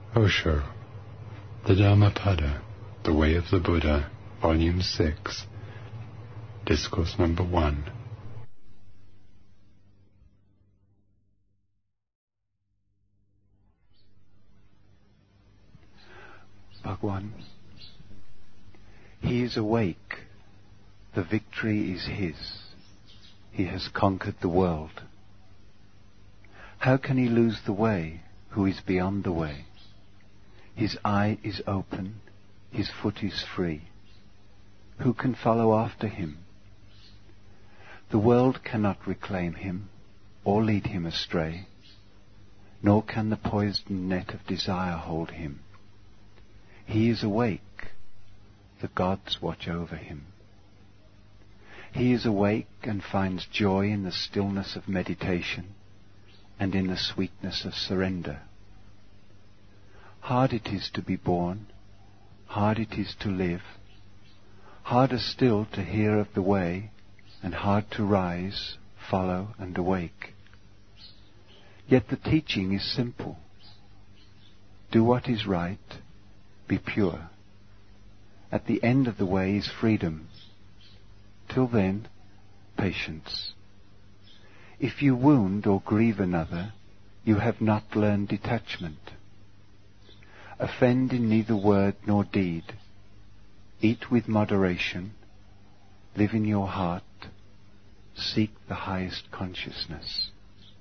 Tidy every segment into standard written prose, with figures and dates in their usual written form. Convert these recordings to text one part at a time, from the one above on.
Osho, the Dhammapada, The Way of the Buddha, Volume 6, Discourse Number 1. Bhagwan, he is awake. The victory is his. He has conquered the world. How can he lose the way who is beyond the way? His eye is open, his foot is free. Who can follow after him? The world cannot reclaim him or lead him astray, nor can the poisoned net of desire hold him. He is awake. The gods watch over him. He is awake and finds joy in the stillness of meditation and in the sweetness of surrender. Hard it is to be born, hard it is to live, harder still to hear of the way, and hard to rise, follow, and awake. Yet the teaching is simple. Do what is right, be pure. At the end of the way is freedom. Till then, patience. If you wound or grieve another, you have not learned detachment. Offend in neither word nor deed. Eat with moderation. Live in your heart. Seek the highest consciousness.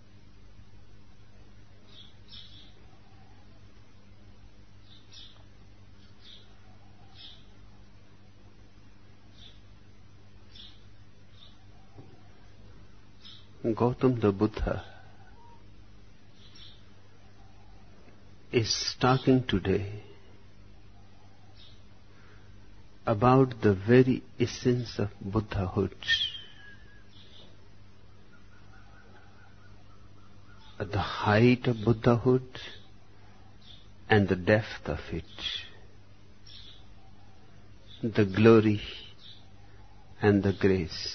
Gautam the Buddha is talking today about the very essence of Buddhahood, the height of Buddhahood and the depth of it, the glory and the grace,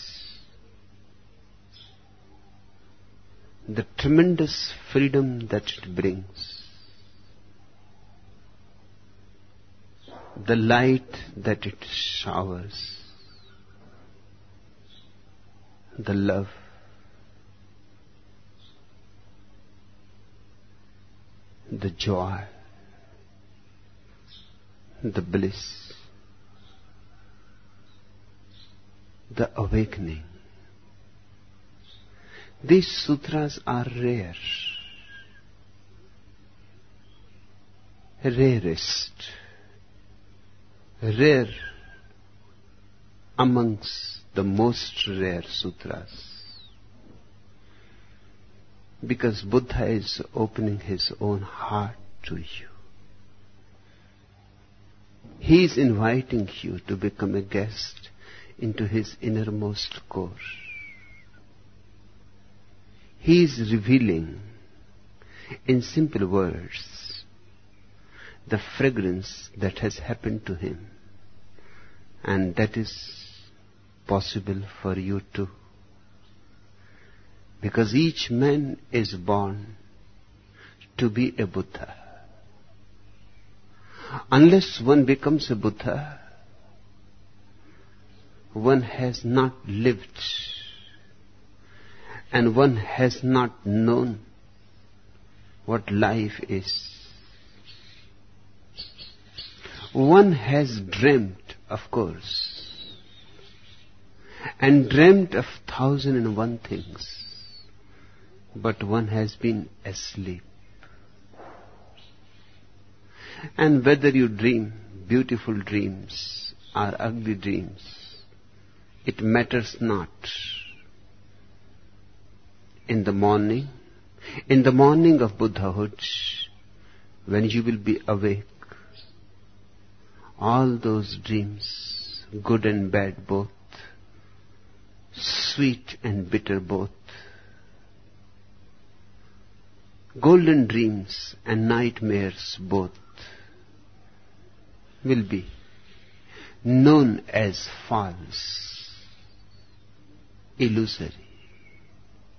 the tremendous freedom that it brings, the light that it showers, the love, the joy, the bliss, the awakening. These sutras are rare, rarest, rare amongst the most rare sutras, because Buddha is opening his own heart to you. He is inviting you to become a guest into his innermost core. He is revealing, in simple words, the fragrance that has happened to him, and that is possible for you too. Because each man is born to be a Buddha. Unless one becomes a Buddha, one has not lived, and one has not known what life is. One has dreamt, of course, and dreamt of 1,001 things, but one has been asleep. And whether you dream beautiful dreams or ugly dreams, it matters not. In the morning of Buddhahood, when you will be awake, all those dreams, good and bad both, sweet and bitter both, golden dreams and nightmares both, will be known as false, illusory.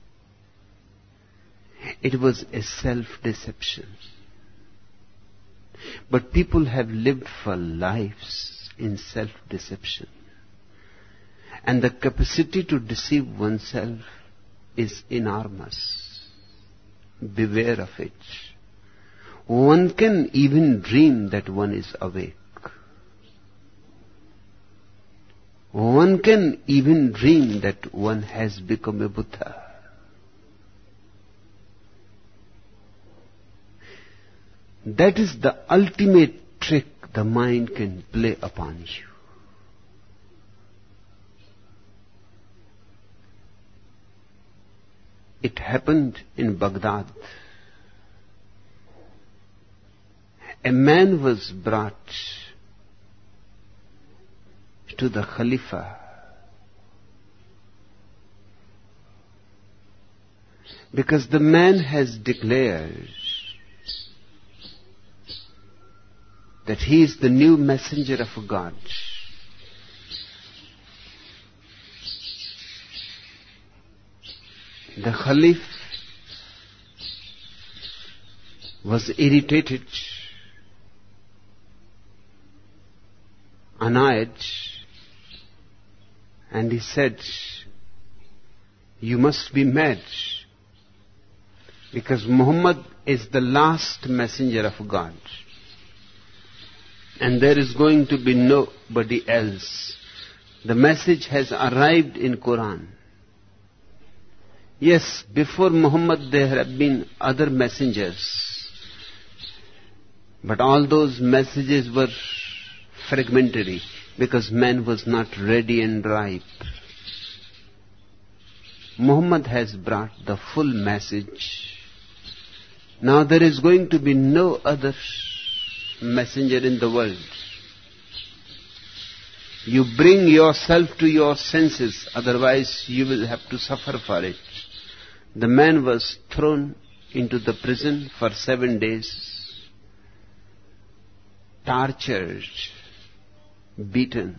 It was a self-deception. But people have lived for lives in self-deception. And the capacity to deceive oneself is enormous. Beware of it. One can even dream that one is awake. One can even dream that one has become a Buddha. That is the ultimate trick the mind can play upon you. It happened in Baghdad. A man was brought to the Khalifa because the man has declared that he is the new messenger of God. The Khalif was irritated, annoyed, and he said, "You must be mad, because Muhammad is the last messenger of God, and there is going to be nobody else. The message has arrived in Quran. Yes, before Muhammad there have been other messengers, but all those messages were fragmentary because man was not ready and ripe. Muhammad has brought the full message. Now there is going to be no other messenger in the world. You bring yourself to your senses, otherwise you will have to suffer for it." The man was thrown into the prison for 7 days, tortured, beaten,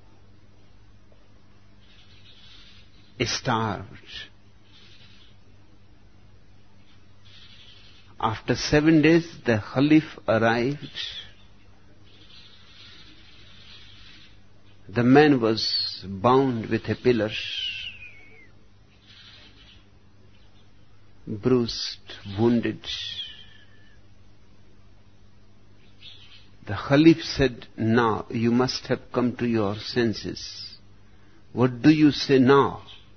starved. After 7 days, the Khalif arrived. The man was bound with a pillar, bruised, wounded. The Khalif said, "Now you must have come to your senses. What do you say now?"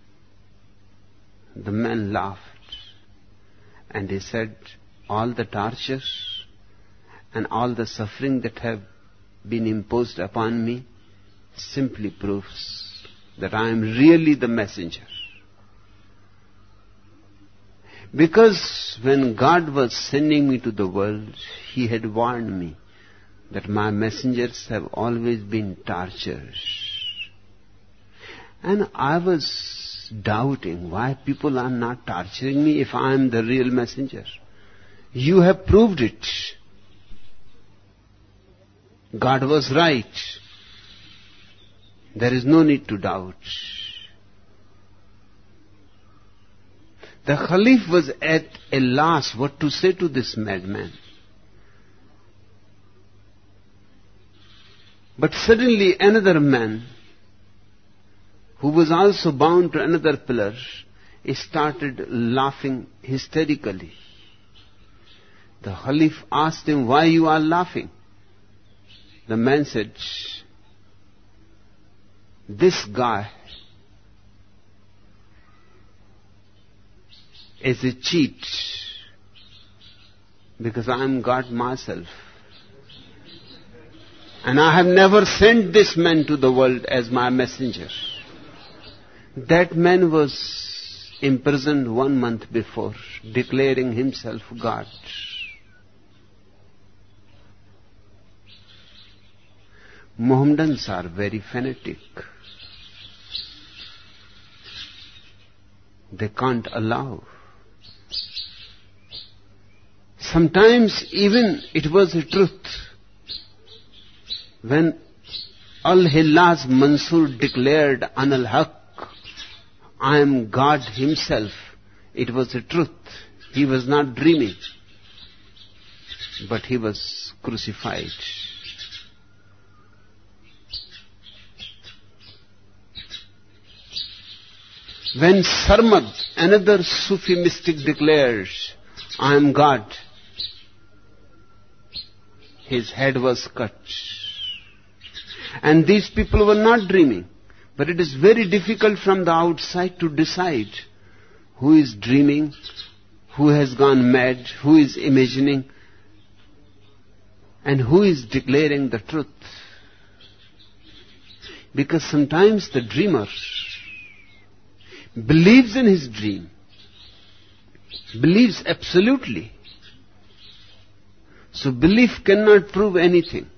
The man laughed and he said, "All the tortures and all the suffering that have been imposed upon me simply proves that I am really the messenger. Because when God was sending me to the world, He had warned me that my messengers have always been tortured. And I was doubting why people are not torturing me if I am the real messenger. You have proved it. God was right. There is no need to doubt." The Khalif was at a loss what to say to this madman. But suddenly another man, who was also bound to another pillar, started laughing hysterically. The Khalif asked him, "Why you are laughing?" The man said, "This guy is a cheat because I am God myself. And I have never sent this man to the world as my messenger." That man was imprisoned 1 month before, declaring himself God. Mohammedans are very fanatic. They can't allow. Sometimes even it was a truth. When Al-Hillaz Mansur declared An al-Haq, I am God himself, it was a truth. He was not dreaming. But he was crucified. When Sarmad, another Sufi mystic, declares, I am God, his head was cut. And these people were not dreaming. But it is very difficult from the outside to decide who is dreaming, who has gone mad, who is imagining, and who is declaring the truth. Because sometimes the dreamer believes in his dream, believes absolutely. So belief cannot prove anything.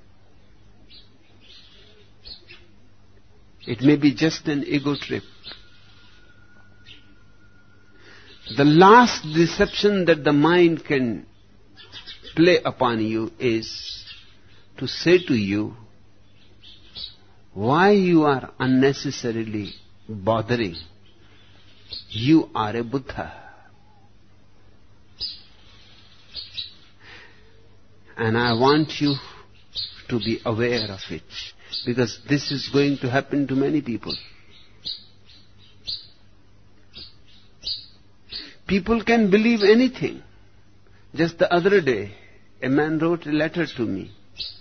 It may be just an ego trip. The last deception that the mind can play upon you is to say to you, why you are unnecessarily bothering? You are a Buddha. And I want you to be aware of it, because this is going to happen to many people. People can believe anything. Just the other day, a man wrote a letter to me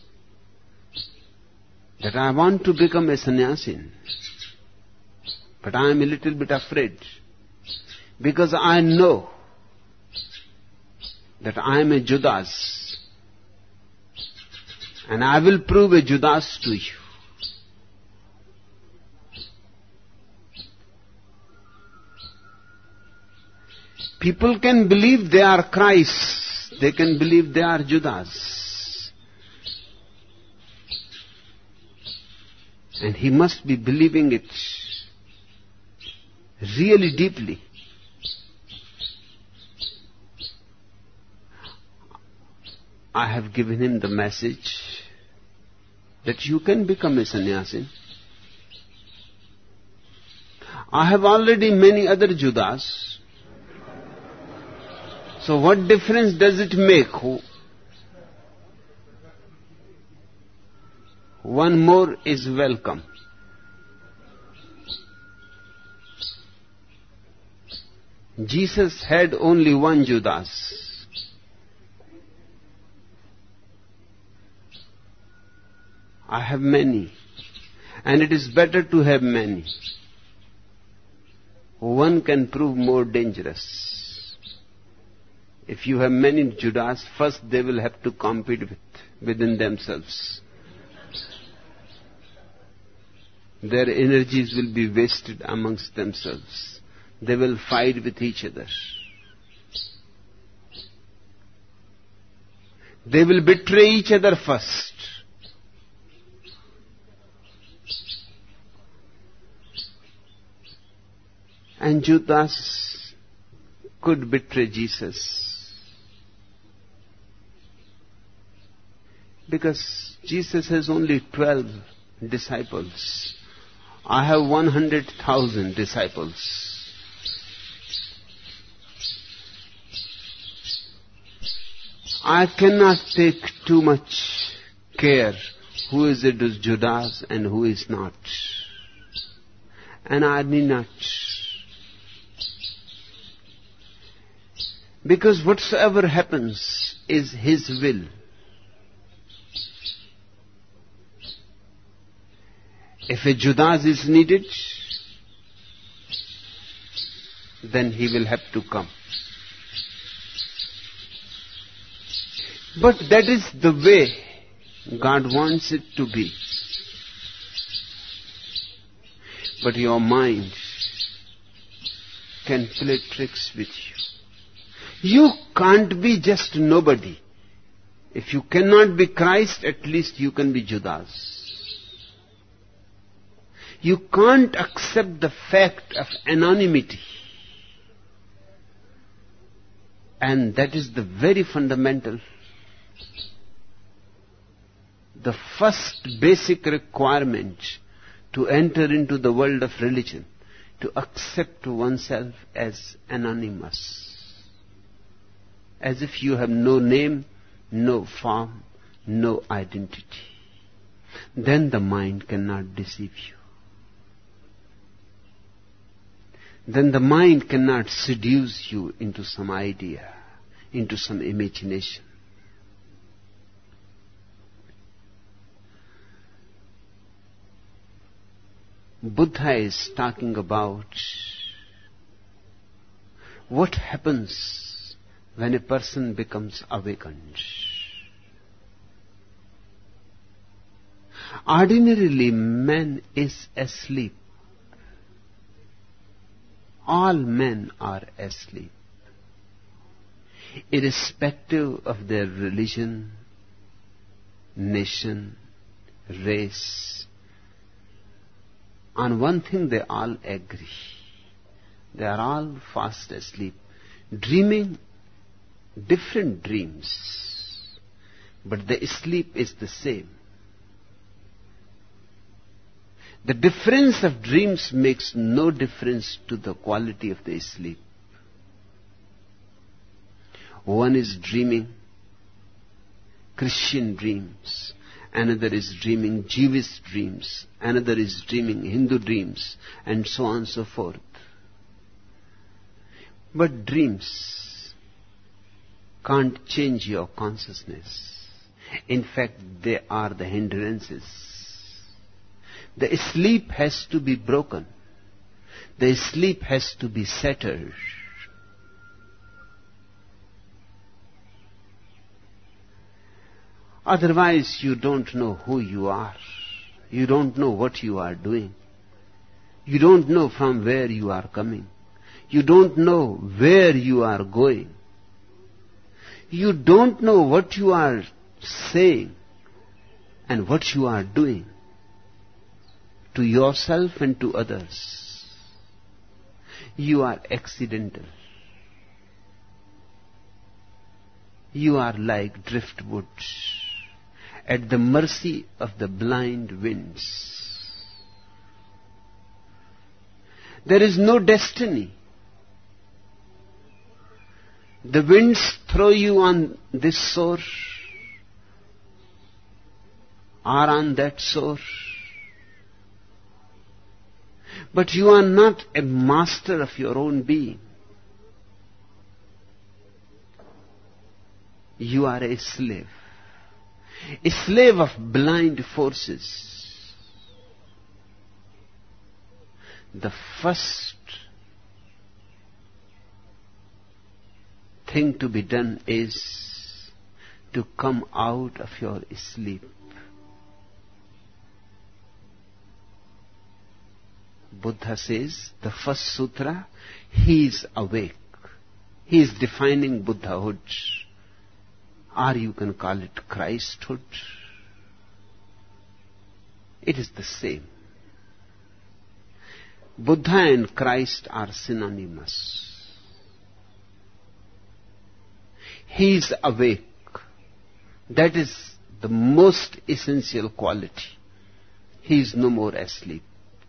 that I want to become a sannyasin, but I am a little bit afraid, because I know that I am a Judas, and I will prove a Judas to you. People can believe they are Christ. They can believe they are Judas. And he must be believing it really deeply. I have given him the message that you can become a sannyasin. I have already many other Judas. So what difference does it make? One more is welcome. Jesus had only one Judas. I have many, and it is better to have many. One can prove more dangerous. If you have many Judas, first they will have to compete within themselves. Their energies will be wasted amongst themselves. They will fight with each other. They will betray each other first. And Judas could betray Jesus, because Jesus has only 12 disciples. I have 100,000 disciples. I cannot take too much care who is it is Judas and who is not. And I need not. Because whatsoever happens is His will. If a Judas is needed, then he will have to come. But that is the way God wants it to be. But your mind can play tricks with you. You can't be just nobody. If you cannot be Christ, at least you can be Judas. You can't accept the fact of anonymity. And that is the very fundamental, the first basic requirement to enter into the world of religion, to accept oneself as anonymous. As if you have no name, no form, no identity. Then the mind cannot deceive you. Then the mind cannot seduce you into some idea, into some imagination. Buddha is talking about what happens when a person becomes awakened. Ordinarily, man is asleep. All men are asleep, irrespective of their religion, nation, race. On one thing they all agree. They are all fast asleep, dreaming different dreams, but the sleep is the same. The difference of dreams makes no difference to the quality of the sleep. One is dreaming Christian dreams, another is dreaming Jewish dreams, another is dreaming Hindu dreams, and so on and so forth. But dreams can't change your consciousness. In fact, they are the hindrances. The sleep has to be broken. The sleep has to be shattered. Otherwise, you don't know who you are. You don't know what you are doing. You don't know from where you are coming. You don't know where you are going. You don't know what you are saying and what you are doing to yourself and to others. You are accidental. You are like driftwood at the mercy of the blind winds. There is no destiny. The winds throw you on this shore or on that shore. But you are not a master of your own being. You are a slave of blind forces. The first thing to be done is to come out of your sleep. Buddha says, the first sutra, he is awake. He is defining Buddhahood. Or you can call it Christhood. It is the same. Buddha and Christ are synonymous. He is awake. That is the most essential quality. He is no more asleep.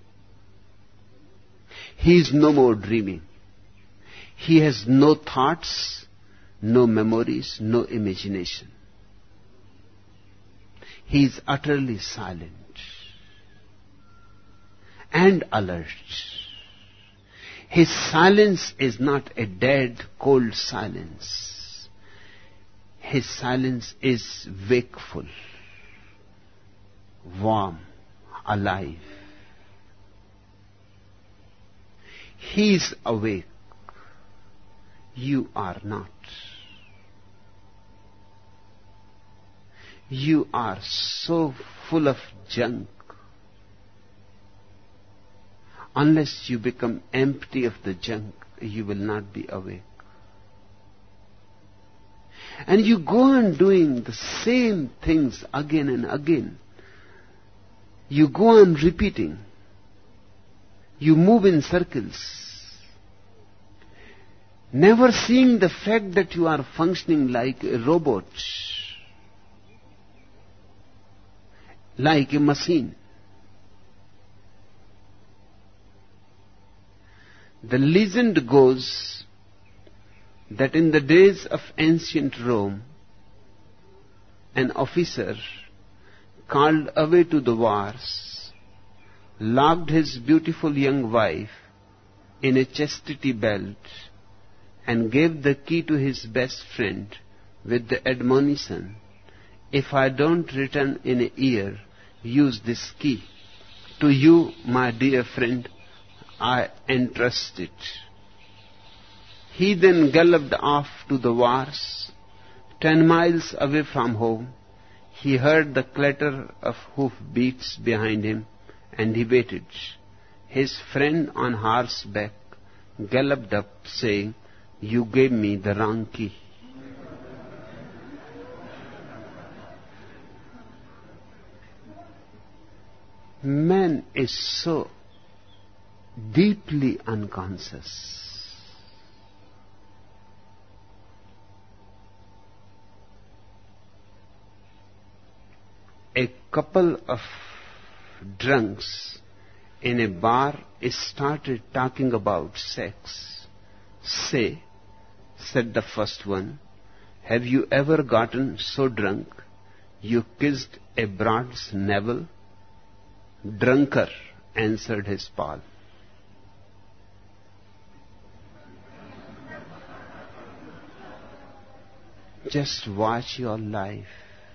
He is no more dreaming. He has no thoughts, no memories, no imagination. He is utterly silent and alert. His silence is not a dead, cold silence. His silence is wakeful, warm, alive. He is awake. You are not. You are so full of junk. Unless you become empty of the junk, you will not be awake. And you go on doing the same things again and again. You go on repeating. You move in circles, never seeing the fact that you are functioning like a robot, like a machine. The legend goes that in the days of ancient Rome, an officer called away to the wars, locked his beautiful young wife in a chastity belt, and gave the key to his best friend with the admonition, "If I don't return in a year, use this key. To you, my dear friend, I entrust it." He then galloped off to the wars. 10 miles away from home, he heard the clatter of hoofbeats behind him, and he waited. His friend on horseback galloped up, saying, "You gave me the wrong key." Man is so deeply unconscious. A couple of drunks in a bar started talking about sex. "Say," said the first one, "have you ever gotten so drunk you kissed a broad's navel?" "Drunker," answered his pal. Just watch your life,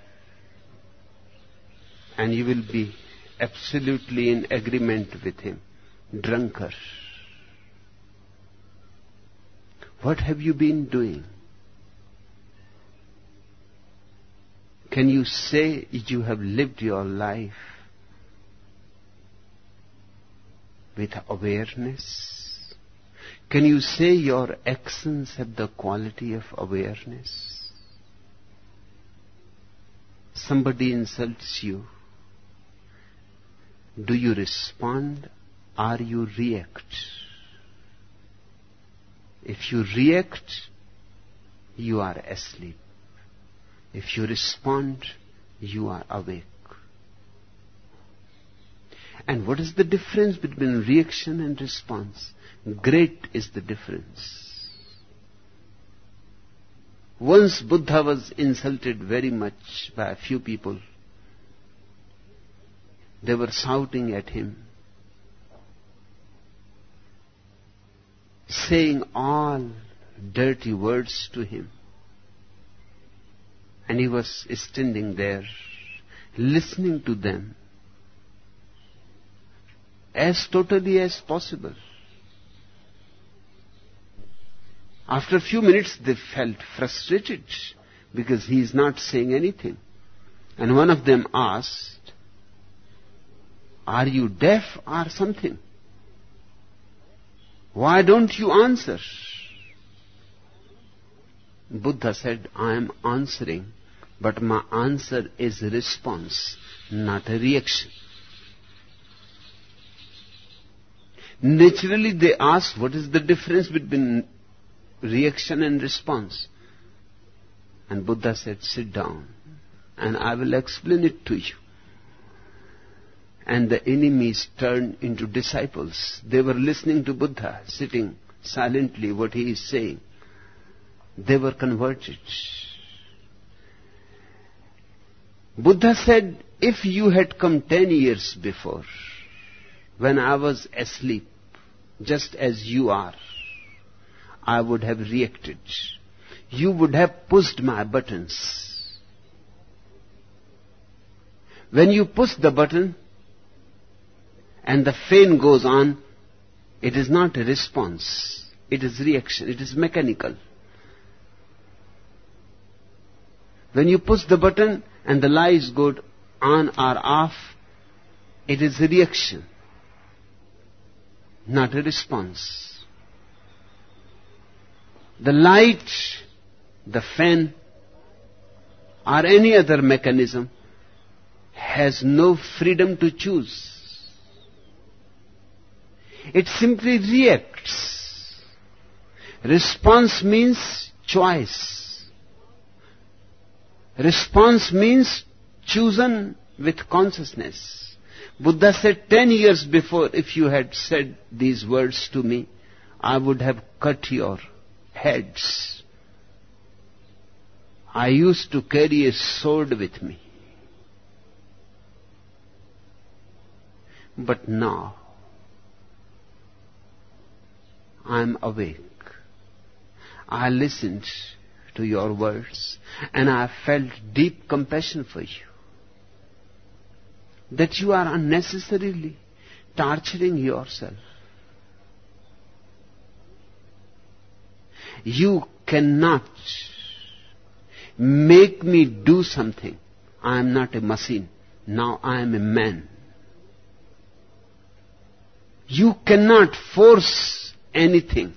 and you will be absolutely in agreement with him. Drunkard. What have you been doing? Can you say you have lived your life with awareness? Can you say your actions have the quality of awareness? Somebody insults you. Do you respond or you react? If you react, you are asleep. If you respond, you are awake. And what is the difference between reaction and response? Great is the difference. Once Buddha was insulted very much by a few people. They were shouting at him, saying all dirty words to him. And he was standing there, listening to them as totally as possible. After a few minutes, they felt frustrated because he is not saying anything. And one of them asked, "Are you deaf or something? Why don't you answer?" Buddha said, "I am answering, but my answer is a response, not a reaction." Naturally, they asked, what is the difference between reaction and response? And Buddha said, "Sit down, and I will explain it to you." And the enemies turned into disciples. They were listening to Buddha, sitting silently what he is saying. They were converted. Buddha said, "If you had come 10 years before, when I was asleep, just as you are, I would have reacted. You would have pushed my buttons. When you push the button and the fan goes on, it is not a response. It is reaction. It is mechanical. When you push the button and the lights go on or off, it is a reaction, not a response. The light, the fan, or any other mechanism has no freedom to choose. It simply reacts. Response means choice. Response means chosen with consciousness. Buddha said 10 years before, if you had said these words to me, I would have cut your heads. I used to carry a sword with me. But now, I am awake. I listened to your words and I felt deep compassion for you. That you are unnecessarily torturing yourself. You cannot make me do something. I am not a machine. Now I am a man. You cannot force anything.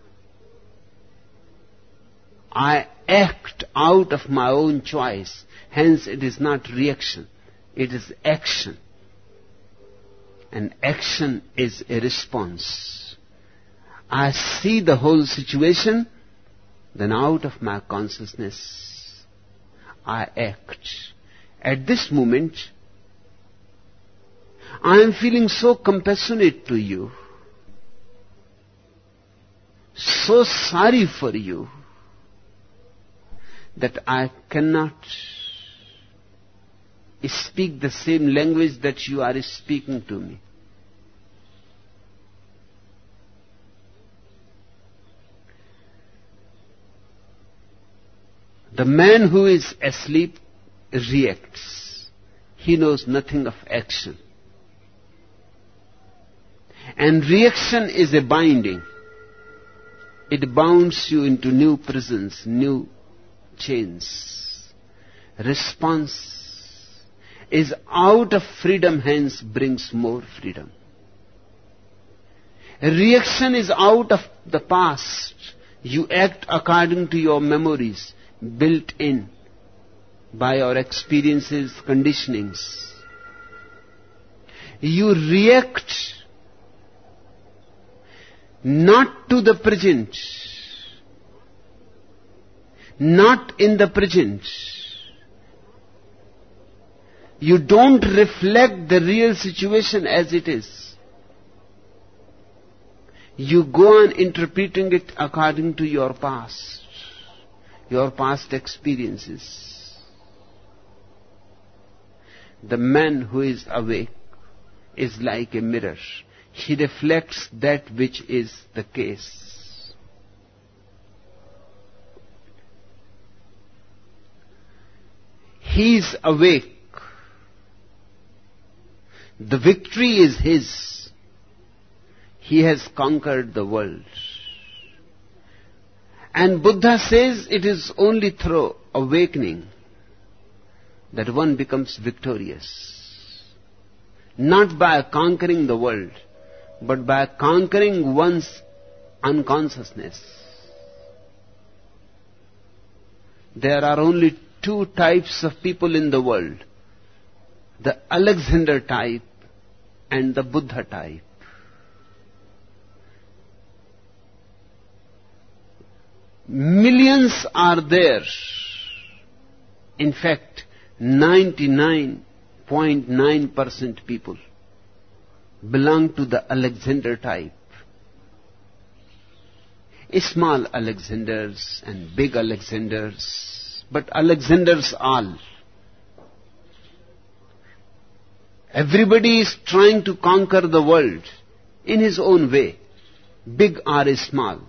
I act out of my own choice. Hence it is not reaction. It is action. And action is a response. I see the whole situation, then out of my consciousness, I act. At this moment, I am feeling so compassionate to you, so sorry for you, that I cannot speak the same language that you are speaking to me. The man who is asleep reacts. He knows nothing of action. And reaction is a binding. It bounds you into new prisons, new chains. Response is out of freedom, hence brings more freedom. Reaction is out of the past. You act according to your memories, built in by your experiences, conditionings. You react not to the present, not in the present. You don't reflect the real situation as it is. You go on interpreting it according to your past experiences. The man who is awake is like a mirror. He reflects that which is the case. He is awake. The victory is his. He has conquered the world. And Buddha says it is only through awakening that one becomes victorious. Not by conquering the world, but by conquering one's unconsciousness. There are only two types of people in the world: the Alexander type and the Buddha type. Millions are there. In fact, 99.9% people belong to the Alexander type. Small Alexanders and big Alexanders, but Alexanders all. Everybody is trying to conquer the world in his own way, big or small.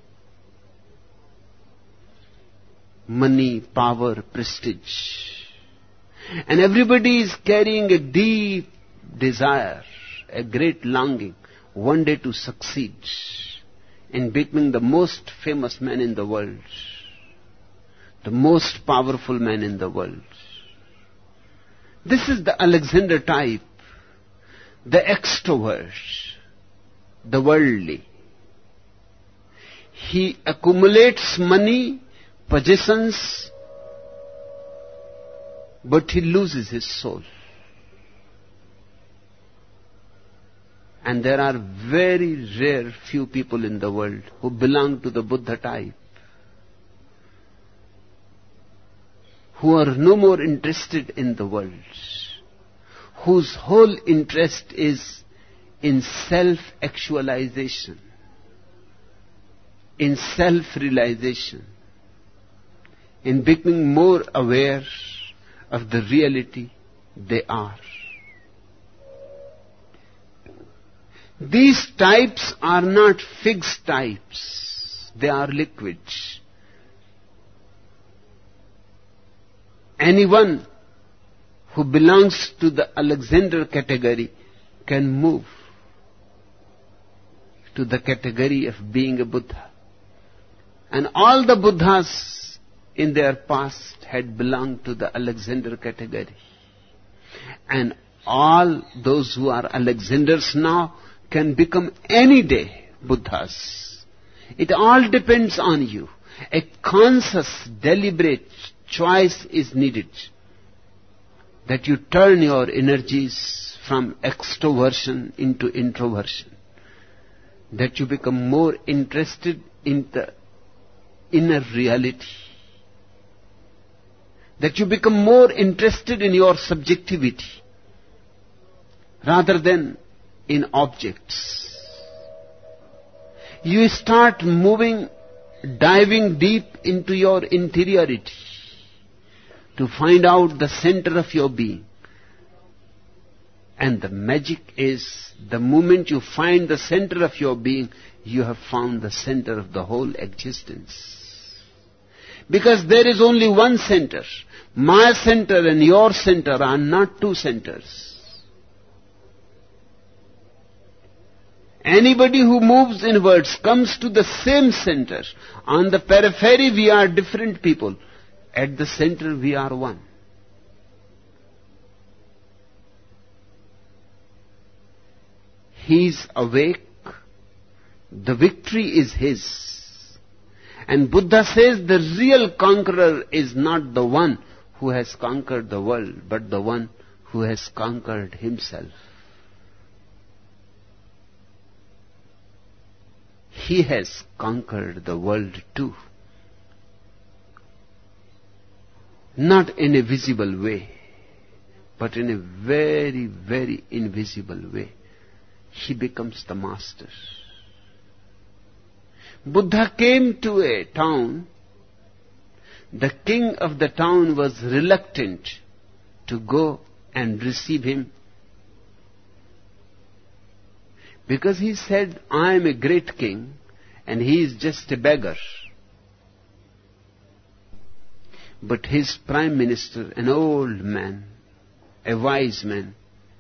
Money, power, prestige. And everybody is carrying a deep desire, a great longing, one day to succeed in becoming the most famous man in the world, the most powerful man in the world. This is the Alexander type, the extrovert, the worldly. He accumulates money, possessions, but he loses his soul. And there are very rare few people in the world who belong to the Buddha type, who are no more interested in the world, whose whole interest is in self-actualization, in self-realization, in becoming more aware of the reality they are. These types are not fixed types. They are liquid. Anyone who belongs to the Alexander category can move to the category of being a Buddha. And all the Buddhas in their past had belonged to the Alexander category. And all those who are Alexanders now can become any day Buddhas. It all depends on you. A conscious, deliberate choice is needed. That you turn your energies from extroversion into introversion. That you become more interested in the inner reality. That you become more interested in your subjectivity rather than in objects. You start moving, diving deep into your interiority to find out the center of your being. And the magic is, the moment you find the center of your being, you have found the center of the whole existence. Because there is only one center. My center and your center are not two centers. Anybody who moves inwards comes to the same center. On the periphery we are different people. At the center we are one. He is awake. The victory is his. And Buddha says the real conqueror is not the one who has conquered the world, but the one who has conquered himself. He has conquered the world too. Not in a visible way, but in a very, very invisible way. He becomes the master. Buddha came to a town. The king of the town was reluctant to go and receive him, because he said, I am a great king and he is just a beggar. But his prime minister, an old man, a wise man,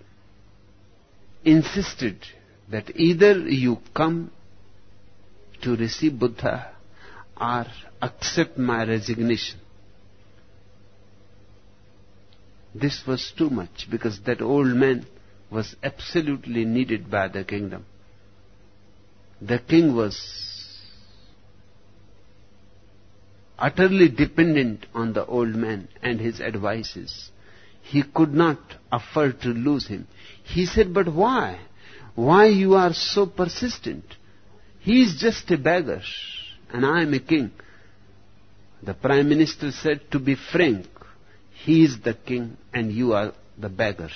insisted that either you come to receive Buddha or accept my resignation. This was too much, because that old man was absolutely needed by the kingdom. The king was utterly dependent on the old man and his advices. He could not afford to lose him. He said, but why? Why you are so persistent? He is just a beggar and I am a king. The prime minister said, to be frank, he is the king and you are the beggar.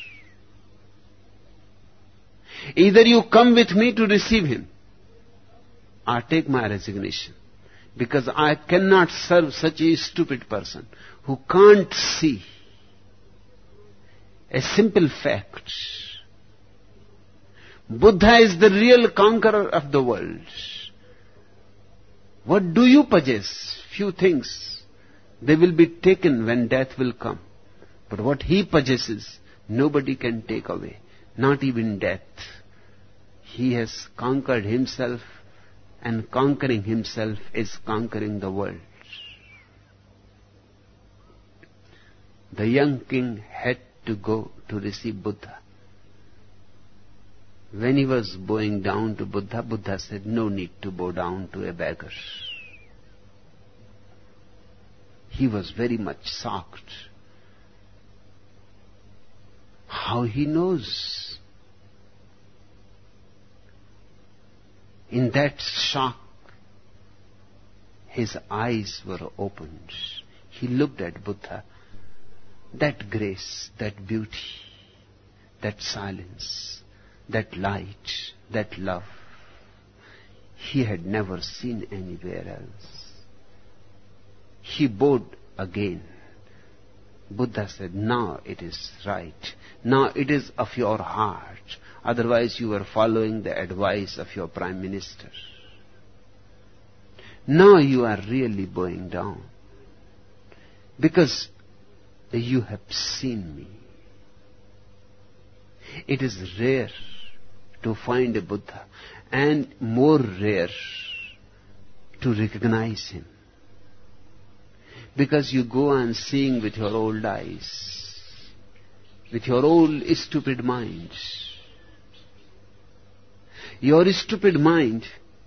Either you come with me to receive him or take my resignation. Because I cannot serve such a stupid person who can't see a simple fact. Buddha is the real conqueror of the world. What do you possess? Few things. They will be taken when death will come. But what he possesses, nobody can take away. Not even death. He has conquered himself, and conquering himself is conquering the world. The young king had to go to receive Buddha. When he was bowing down to Buddha, Buddha said, no need to bow down to a beggar. He was very much shocked. How he knows? In that shock, his eyes were opened. He looked at Buddha. That grace, that beauty, that silence, that light, that love, he had never seen anywhere else. he bowed again. Buddha said, now it is right. Now it is of your heart. Otherwise you were following the advice of your Prime Minister. Now you are really bowing down. Because you have seen me. It is rare to find a Buddha, and more rare to recognize him. Because you go on seeing with your old eyes, with your old stupid mind. Your stupid mind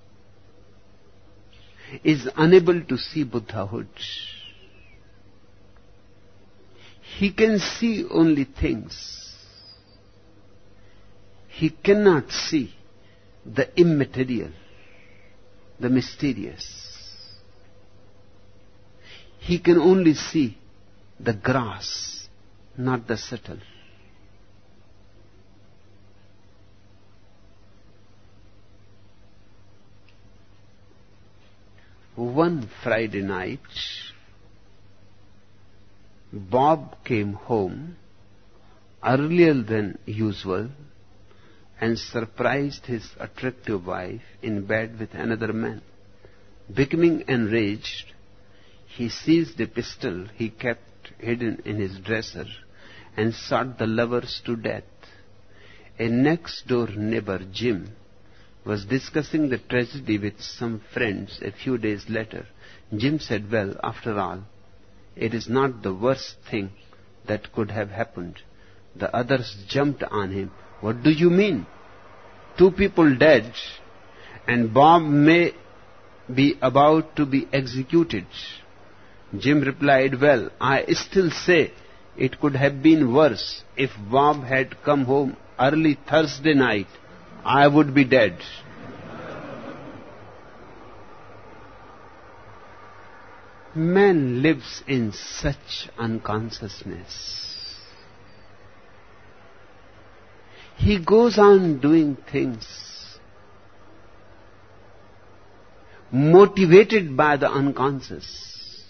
is unable to see Buddhahood. He can see only things. He cannot see the immaterial, the mysterious. He can only see the grass, not the subtle. One Friday night, Bob came home earlier than usual and surprised his attractive wife in bed with another man. Becoming enraged, he seized a pistol he kept hidden in his dresser and shot the lovers to death. A next-door neighbor, Jim, was discussing the tragedy with some friends a few days later. Jim said, well, after all, it is not the worst thing that could have happened. The others jumped on him. What do you mean? 2 people dead, and Bob may be about to be executed. Jim replied, well, I still say it could have been worse. If Bob had come home early Thursday night, I would be dead. Man lives in such unconsciousness. He goes on doing things motivated by the unconscious.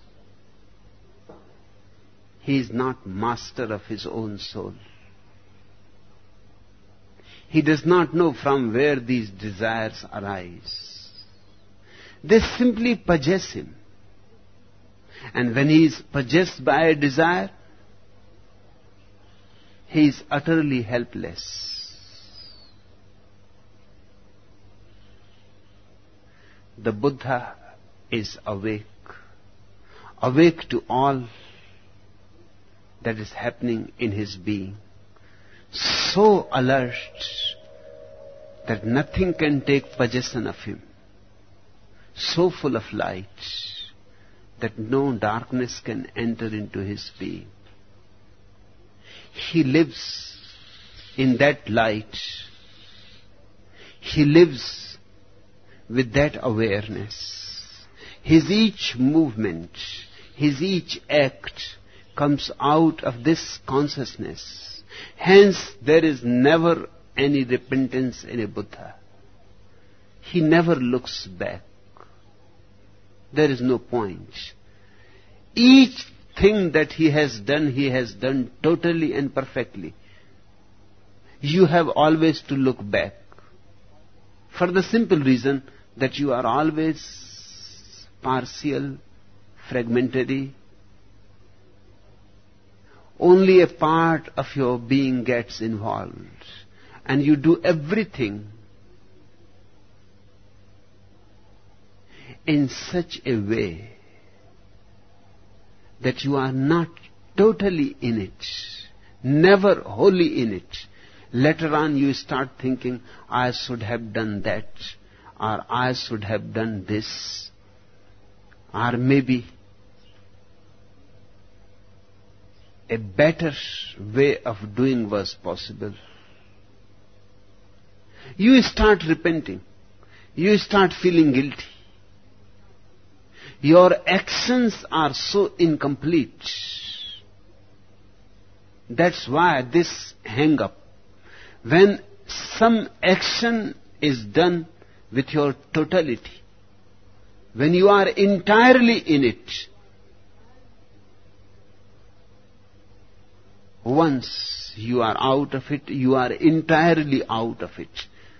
He is not master of his own soul. He does not know from where these desires arise. They simply possess him. And when he is possessed by a desire, he is utterly helpless. The Buddha is awake to all that is happening in his being, so alert that nothing can take possession of him, so full of light that no darkness can enter into his being. He lives in that light. He lives with that awareness. His each movement, his each act comes out of this consciousness. Hence, there is never any repentance in a Buddha. He never looks back. There is no point. Each thing that he has done totally and perfectly. You have always to look back. For the simple reason that you are always partial, fragmentary. Only a part of your being gets involved. And you do everything in such a way that you are not totally in it, never wholly in it. Later on you start thinking, I should have done that, or I should have done this, or maybe a better way of doing was possible. You start repenting. You start feeling guilty. Your actions are so incomplete. That's why this hang-up. When some action is done with your totality, when you are entirely in it, Once you are out of it, you are entirely out of it.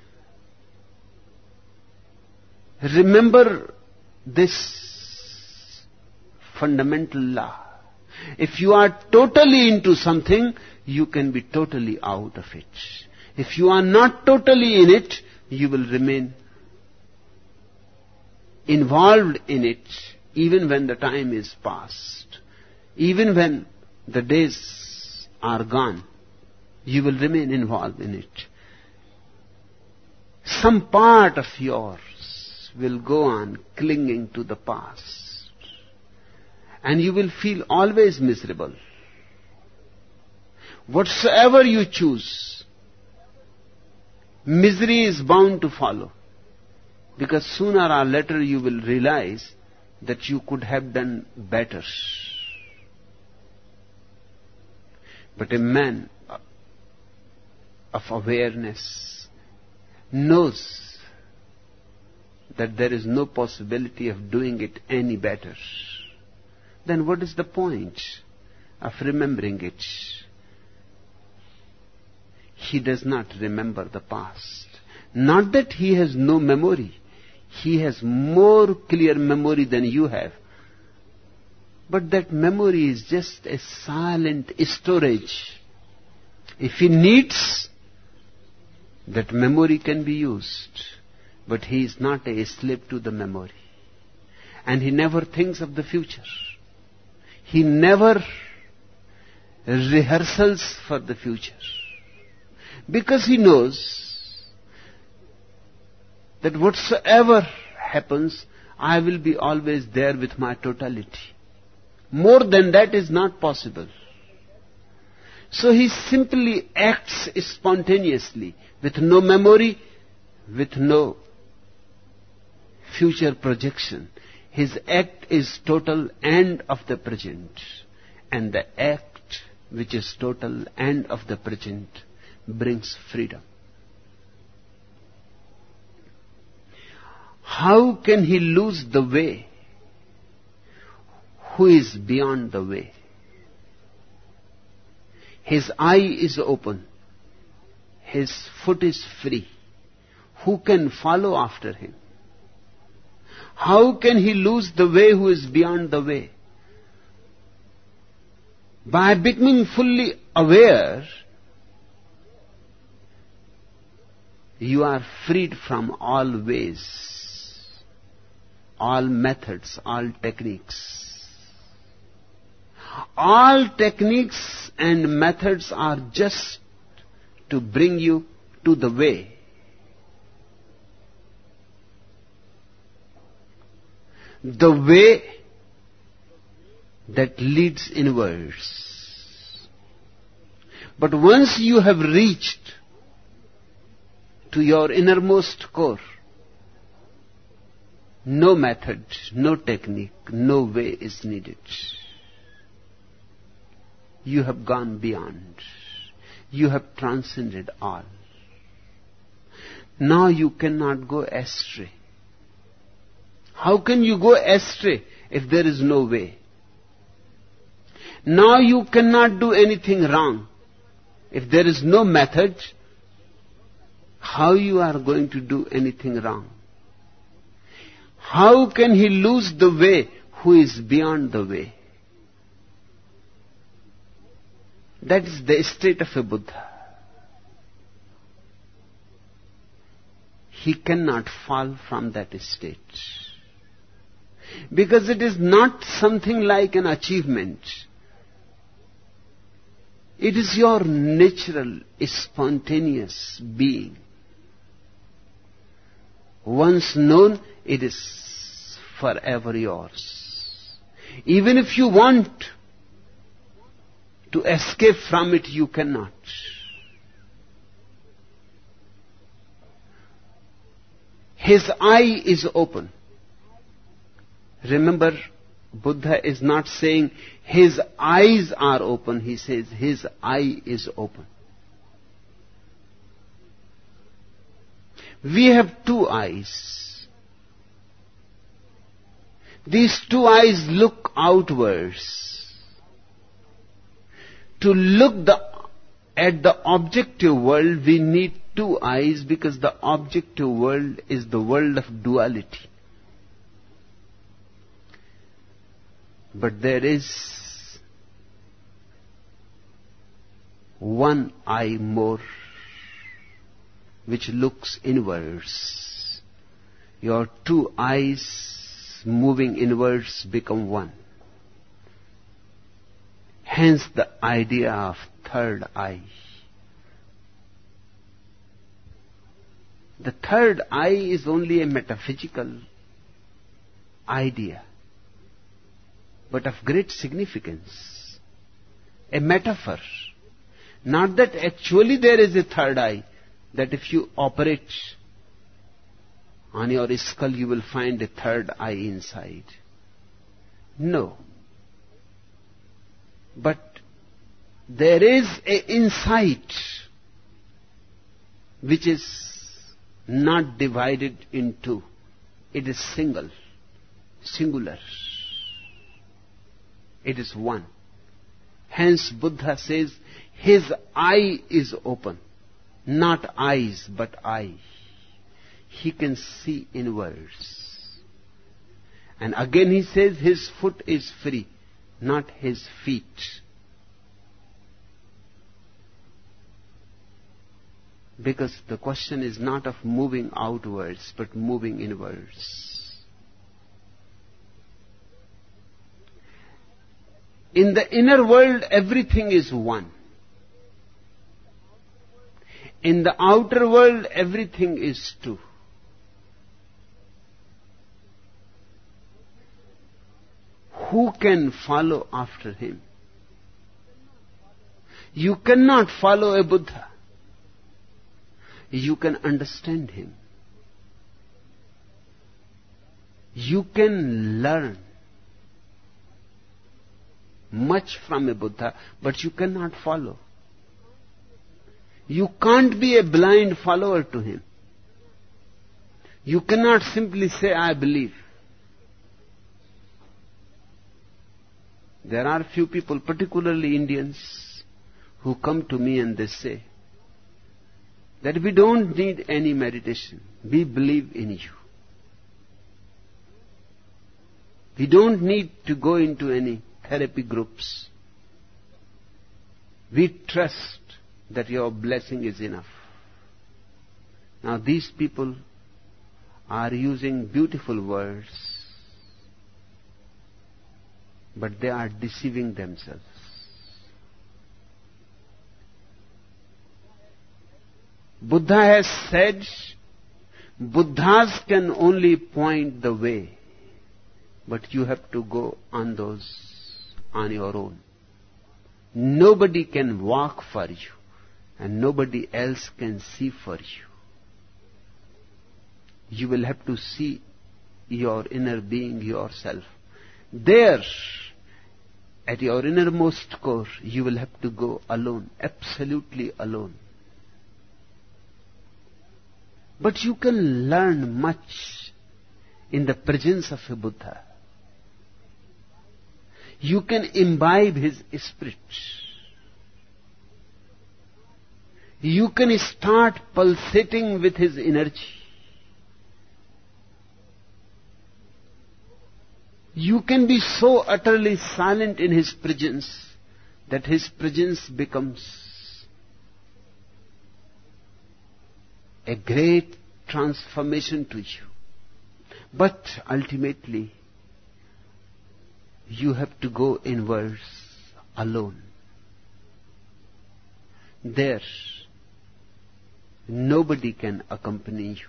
Remember this fundamental law. If you are totally into something, you can be totally out of it. If you are not totally in it, you will remain involved in it even when the time is past. Even when the days are gone, you will remain involved in it. Some part of yours will go on clinging to the past. And you will feel always miserable. Whatsoever you choose, misery is bound to follow. Because sooner or later you will realize that you could have done better. But a man of awareness knows that there is no possibility of doing it any better. Then what is the point of remembering it? He does not remember the past. Not that he has no memory. He has more clear memory than you have. But that memory is just a silent storage. If he needs, that memory can be used. But he is not a slave to the memory. And he never thinks of the future. He never rehearsals for the future. Because he knows that whatsoever happens, I will be always there with my totality. More than that is not possible. So he simply acts spontaneously, with no memory, with no future projection. His act is total and of the present. And the act which is total and of the present brings freedom. How can he lose the way who is beyond the way? His eye is open. His foot is free. Who can follow after him? How can he lose the way who is beyond the way? By becoming fully aware, you are freed from all ways, all methods, all techniques. All techniques and methods are just to bring you to the way. The way that leads inwards. But once you have reached to your innermost core, no method, no technique, no way is needed. You have gone beyond. You have transcended all. Now you cannot go astray. How can you go astray if there is no way? Now you cannot do anything wrong. If there is no method, how you are going to do anything wrong? How can he lose the way who is beyond the way? That is the state of a Buddha. He cannot fall from that state. Because it is not something like an achievement. It is your natural, spontaneous being. Once known, it is forever yours. Even if you want to escape from it, you cannot. His eye is open. Remember, Buddha is not saying his eyes are open. He says his eye is open. We have two eyes. These two eyes look outwards To look at the objective world, we need two eyes, because the objective world is the world of duality. But there is one eye more which looks inwards. Your two eyes moving inwards become one. Hence the idea of third eye. The third eye is only a metaphysical idea, but of great significance. A metaphor. Not that actually there is a third eye, that if you operate on your skull you will find a third eye inside. No. But there is an insight which is not divided in two. It is singular. It is one. Hence Buddha says his eye is open. Not eyes, but eye. He can see inwards. And again he says his foot is free, not his feet. Because the question is not of moving outwards, but moving inwards. In the inner world, everything is one. In the outer world, everything is two. Who can follow after him? You cannot follow a Buddha. You can understand him. You can learn much from a Buddha, but you cannot follow. You can't be a blind follower to him. You cannot simply say, I believe. There are few people, particularly Indians, who come to me and they say that we don't need any meditation. We believe in you. We don't need to go into any therapy groups. We trust that your blessing is enough. Now these people are using beautiful words, but they are deceiving themselves. Buddha has said, Buddhas can only point the way, but you have to go on your own. Nobody can walk for you, and nobody else can see for you. You will have to see your inner being yourself. There, at your innermost core, you will have to go alone, absolutely alone. But you can learn much in the presence of a Buddha. You can imbibe his spirit. You can start pulsating with his energy. You can be so utterly silent in his presence that his presence becomes a great transformation to you. But ultimately, you have to go inwards alone. There, nobody can accompany you.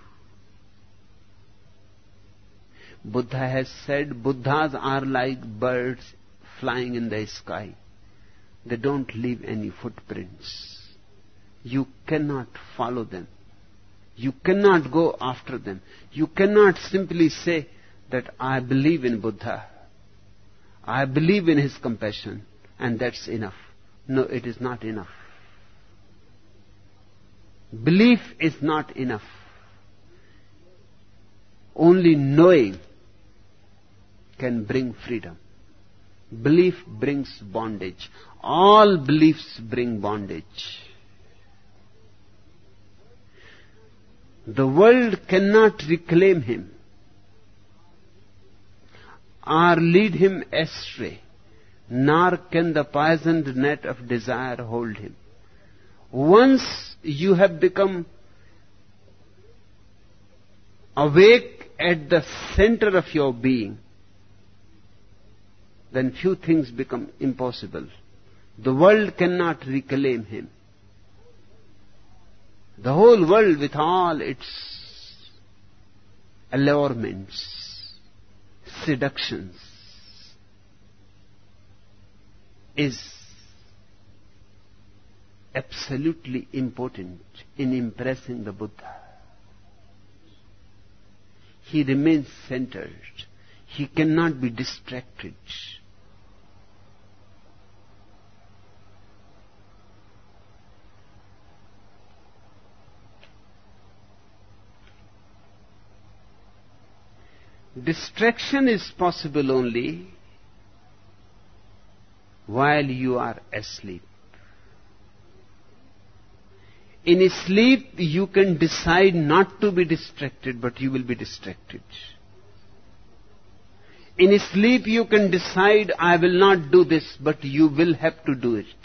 Buddha has said, Buddhas are like birds flying in the sky. They don't leave any footprints. You cannot follow them. You cannot go after them. You cannot simply say that I believe in Buddha. I believe in his compassion, and that's enough. No, it is not enough. Belief is not enough. Only knowing can bring freedom. Belief brings bondage. All beliefs bring bondage. The world cannot reclaim him or lead him astray, nor can the poisoned net of desire hold him. Once you have become awake at the center of your being, then few things become impossible. The world cannot reclaim him. The whole world, with all its allurements, seductions, is absolutely impotent in impressing the Buddha. He remains centered. He cannot be distracted. Distraction is possible only while you are asleep. In sleep, you can decide not to be distracted, but you will be distracted. In sleep, you can decide, I will not do this, but you will have to do it.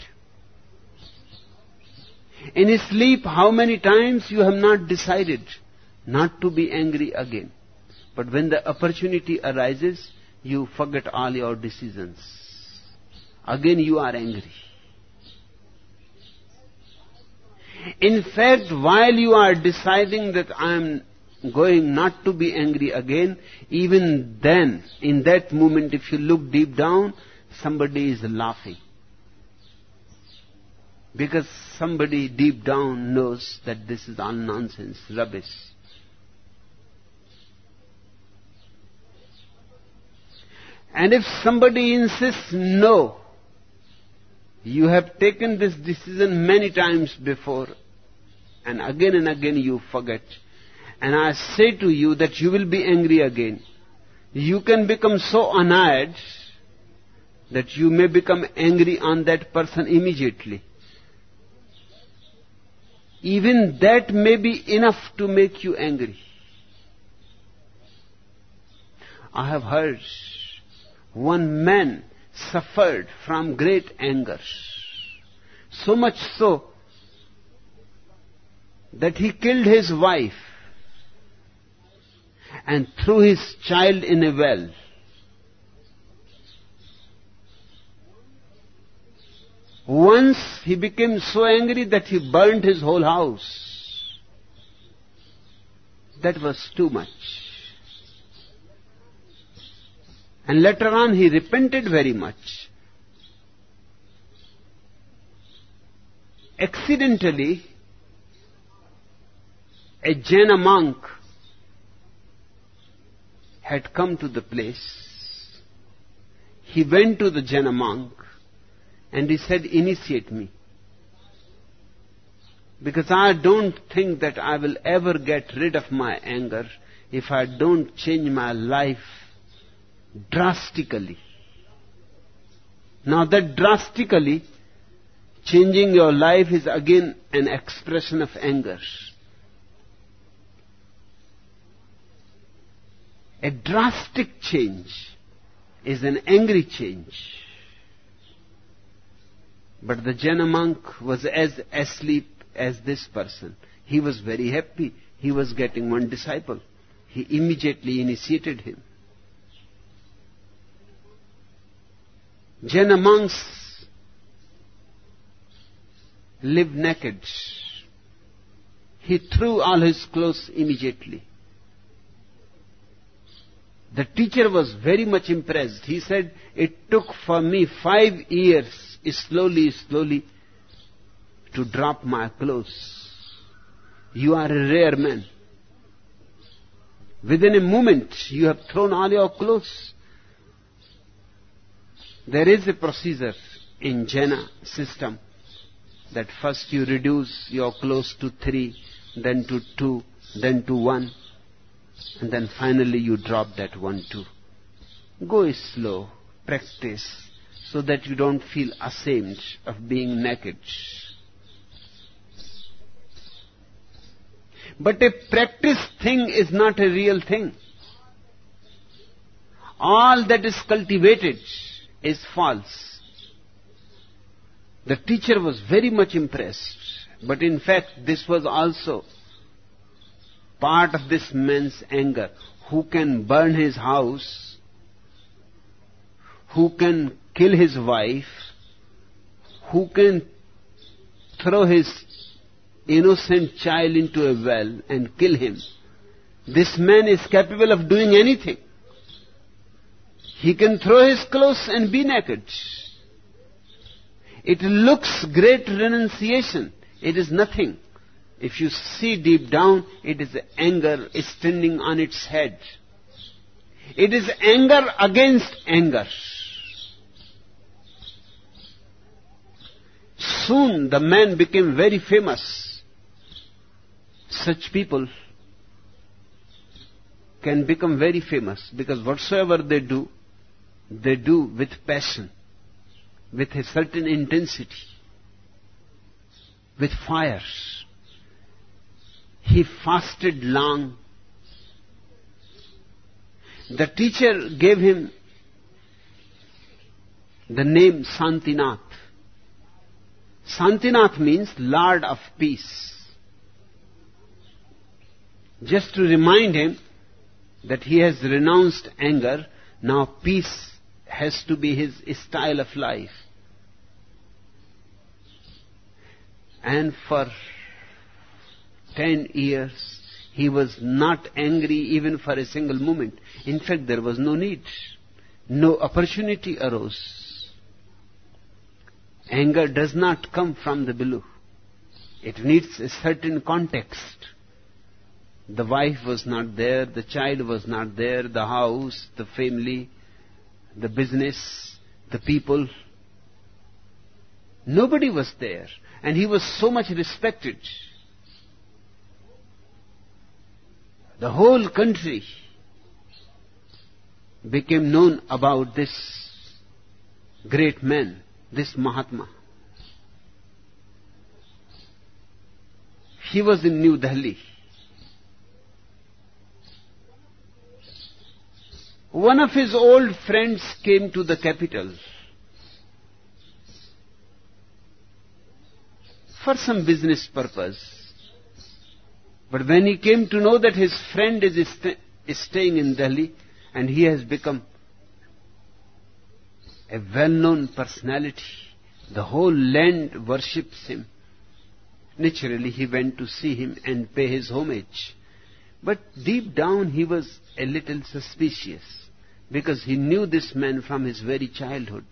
In sleep, how many times you have not decided not to be angry again? But when the opportunity arises, you forget all your decisions. Again you are angry. In fact, while you are deciding that I am going not to be angry again, even then, in that moment, if you look deep down, somebody is laughing. Because somebody deep down knows that this is all nonsense, rubbish. And if somebody insists, no, you have taken this decision many times before, and again you forget, and I say to you that you will be angry again, you can become so annoyed that you may become angry on that person immediately. Even that may be enough to make you angry. I have heard one man suffered from great anger, so much so that he killed his wife and threw his child in a well. Once he became so angry that he burned his whole house. That was too much. And later on he repented very much. Accidentally, a Jaina monk had come to the place. He went to the Jaina monk and he said, initiate me. Because I don't think that I will ever get rid of my anger if I don't change my life drastically. Now that drastically, changing your life is again an expression of anger. A drastic change is an angry change. But the Jaina monk was as asleep as this person. He was very happy. He was getting one disciple. He immediately initiated him. Jaina monks live naked. He threw all his clothes immediately. The teacher was very much impressed. He said, it took for me 5 years, slowly to drop my clothes. You are a rare man. Within a moment, you have thrown all your clothes. There is a procedure in Jaina system that first you reduce your clothes to 3, then to 2, then to 1, and then finally you drop that 1, 2. Go slow, practice. so that you don't feel ashamed of being naked. But a practiced thing is not a real thing. All that is cultivated is false. The teacher was very much impressed, but in fact this was also part of this man's anger. Who can burn his house? Who can kill his wife? Who can throw his innocent child into a well and kill him? This man is capable of doing anything. He can throw his clothes and be naked. It looks great renunciation. It is nothing. If you see deep down, it is anger standing on its head. It is anger against anger. Soon the man became very famous. Such people can become very famous because whatsoever they do with passion, with a certain intensity, with fire. He fasted long. The teacher gave him the name Santinath. Santinath means Lord of Peace. Just to remind him that he has renounced anger, now peace has to be his style of life. And for 10 years, he was not angry even for a single moment. In fact, there was no need. No opportunity arose. Anger does not come from the below. It needs a certain context. The wife was not there, the child was not there, the house, the family, the business, the people. Nobody was there. And he was so much respected. The whole country became known about this great man, this Mahatma. He was in New Delhi. One of his old friends came to the capital for some business purpose. But when he came to know that his friend is staying in Delhi and he has become a well-known personality, the whole land worships him. Naturally, he went to see him and pay his homage. But deep down he was a little suspicious because he knew this man from his very childhood.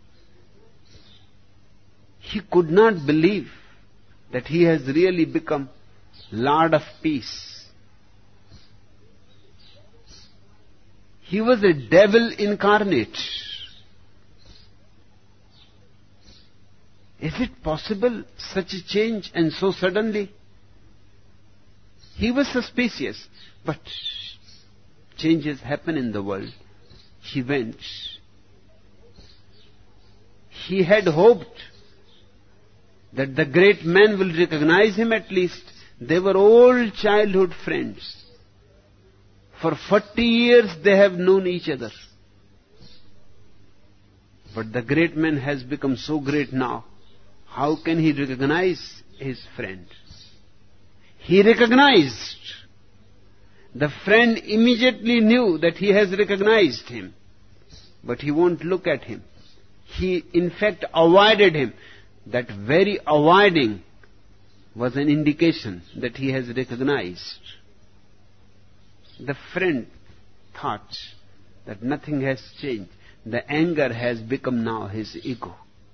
He could not believe that he has really become Lord of Peace. He was a devil incarnate. Is it possible, such a change, and so suddenly? He was suspicious, but changes happen in the world. He went. He had hoped that the great man will recognize him at least. They were old childhood friends. For 40 years they have known each other. But the great man has become so great now. How can he recognize his friend? He recognized. The friend immediately knew that he has recognized him. But he won't look at him. He in fact avoided him. That very avoiding was an indication that he has recognized. The friend thought that nothing has changed. The anger has become now his ego.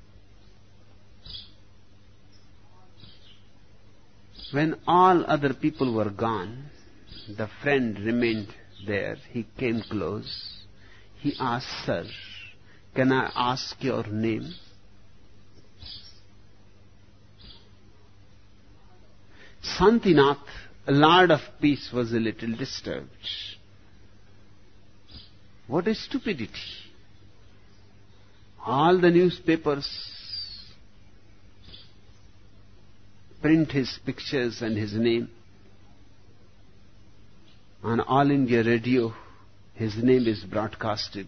When all other people were gone, the friend remained there. He came close. He asked, "Sir, can I ask your name?" Santinath, Lord of Peace, was a little disturbed. What a stupidity. All the newspapers print his pictures and his name. On All India Radio, his name is broadcasted.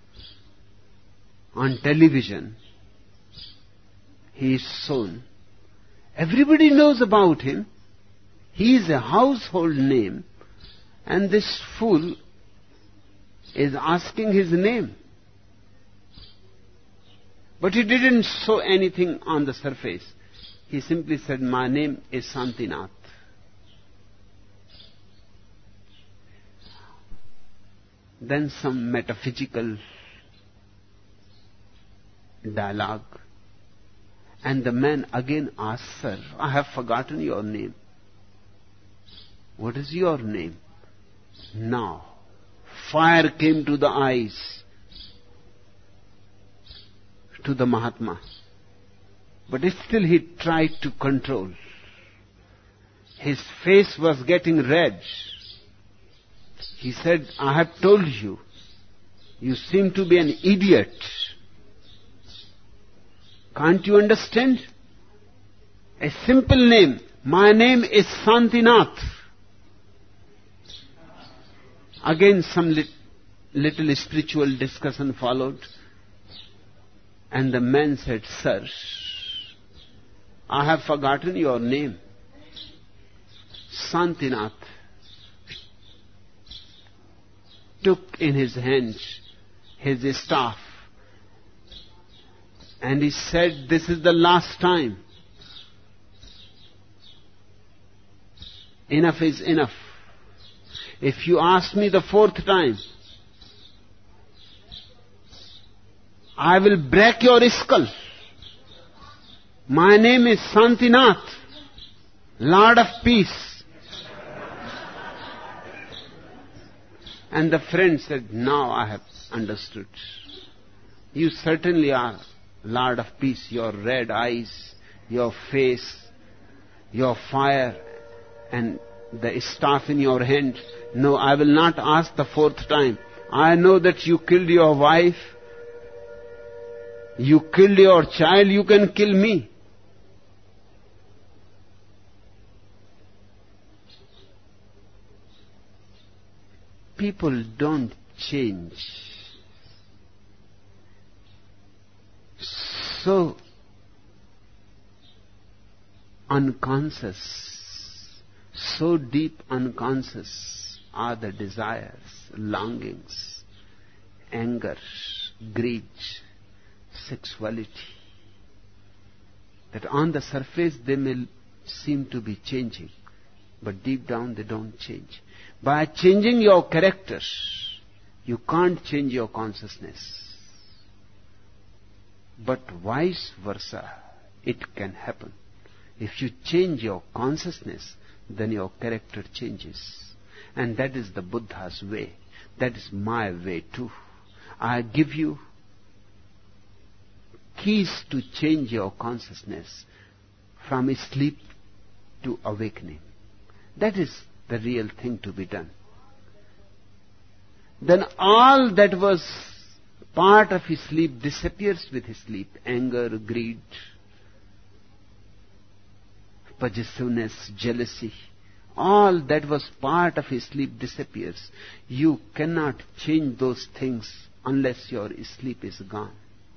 On television, he is shown. Everybody knows about him. He is a household name. And this fool is asking his name. But he didn't show anything on the surface. He simply said, my name is Santinath. Then some metaphysical dialogue. And the man again asked, sir, I have forgotten your name. What is your name? Now, fire came to the eyes to the Mahatma. But still he tried to control. His face was getting red. He said, I have told you, you seem to be an idiot. Can't you understand? A simple name. My name is Santinath. Again some little spiritual discussion followed. And the man said, sir, I have forgotten your name. Santinath took in his hand his staff and he said, this is the last time. Enough is enough. If you ask me the fourth time, I will break your skull. My name is Santinath, Lord of Peace. And the friend said, now I have understood. You certainly are Lord of Peace. Your red eyes, your face, your fire, and the staff in your hand. No, I will not ask the fourth time. I know that you killed your wife. You killed your child. You can kill me. People don't change. So unconscious, so deep unconscious are the desires, longings, anger, greed, sexuality, that on the surface they may seem to be changing, but deep down they don't change. By changing your character, you can't change your consciousness. But vice versa, it can happen. If you change your consciousness, then your character changes. And that is the Buddha's way. That is my way too. I give you keys to change your consciousness from sleep to awakening. That is the real thing to be done. Then all that was part of his sleep disappears with his sleep. Anger, greed, possessiveness, jealousy. All that was part of his sleep disappears. You cannot change those things unless your sleep is gone.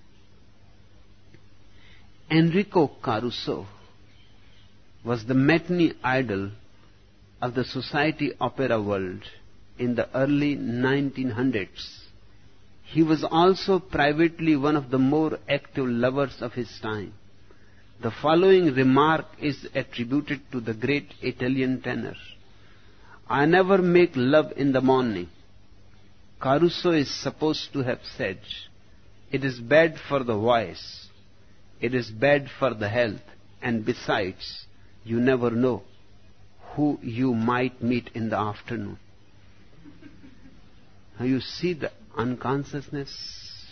Enrico Caruso was the matinee idol of the society opera world in the early 1900s. He was also privately one of the more active lovers of his time. The following remark is attributed to the great Italian tenor. I never make love in the morning. Caruso is supposed to have said, it is bad for the voice, it is bad for the health, and besides, you never know who you might meet in the afternoon. Now you see the unconsciousness.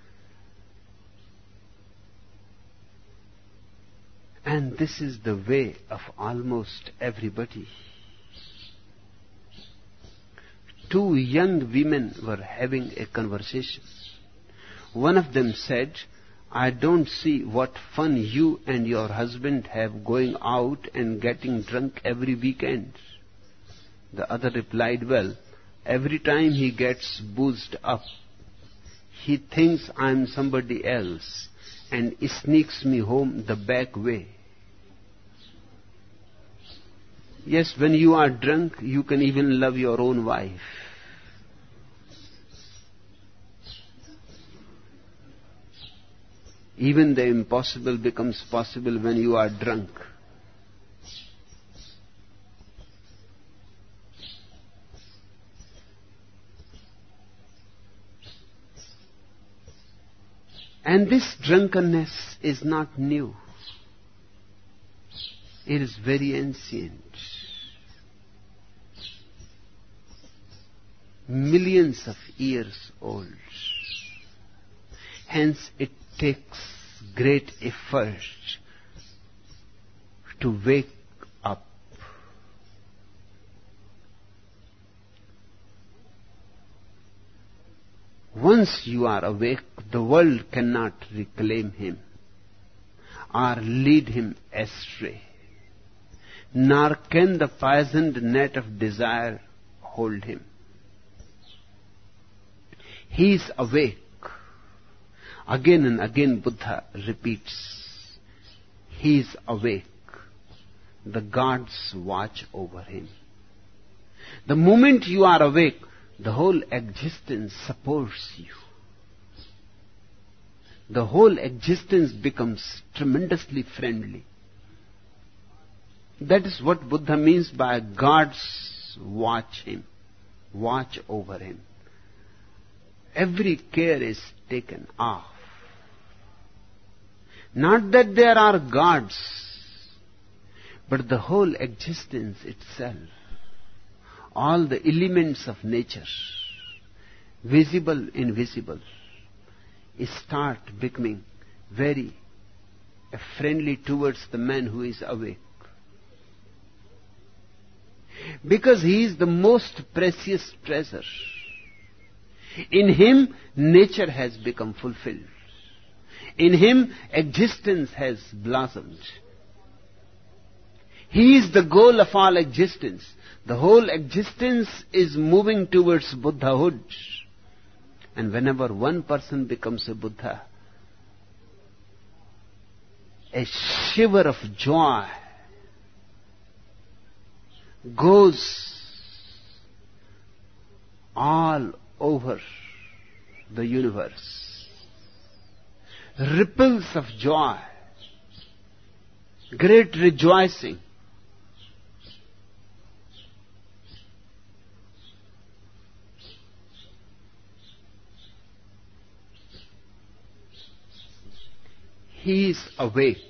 And this is the way of almost everybody. Two young women were having a conversation. One of them said, I don't see what fun you and your husband have going out and getting drunk every weekend. The other replied, well, every time he gets boozed up, he thinks I'm somebody else and sneaks me home the back way. Yes, when you are drunk, you can even love your own wife. Even the impossible becomes possible when you are drunk. And this drunkenness is not new. It is very ancient. Millions of years old. Hence it takes great effort to wake up. Once you are awake, the world cannot reclaim him or lead him astray, nor can the poisoned net of desire hold him. He is awake. Again and again Buddha repeats, he is awake. The gods watch over him. The moment you are awake, the whole existence supports you. The whole existence becomes tremendously friendly. That is what Buddha means by gods watch him, watch over him. Every care is taken off. Not that there are gods, but the whole existence itself, all the elements of nature, visible, invisible, start becoming very friendly towards the man who is awake. Because he is the most precious treasure. In him, nature has become fulfilled. In him, existence has blossomed. He is the goal of all existence. The whole existence is moving towards Buddhahood. And whenever one person becomes a Buddha, a shiver of joy goes all over the universe. Ripples of joy, great rejoicing. He is awake.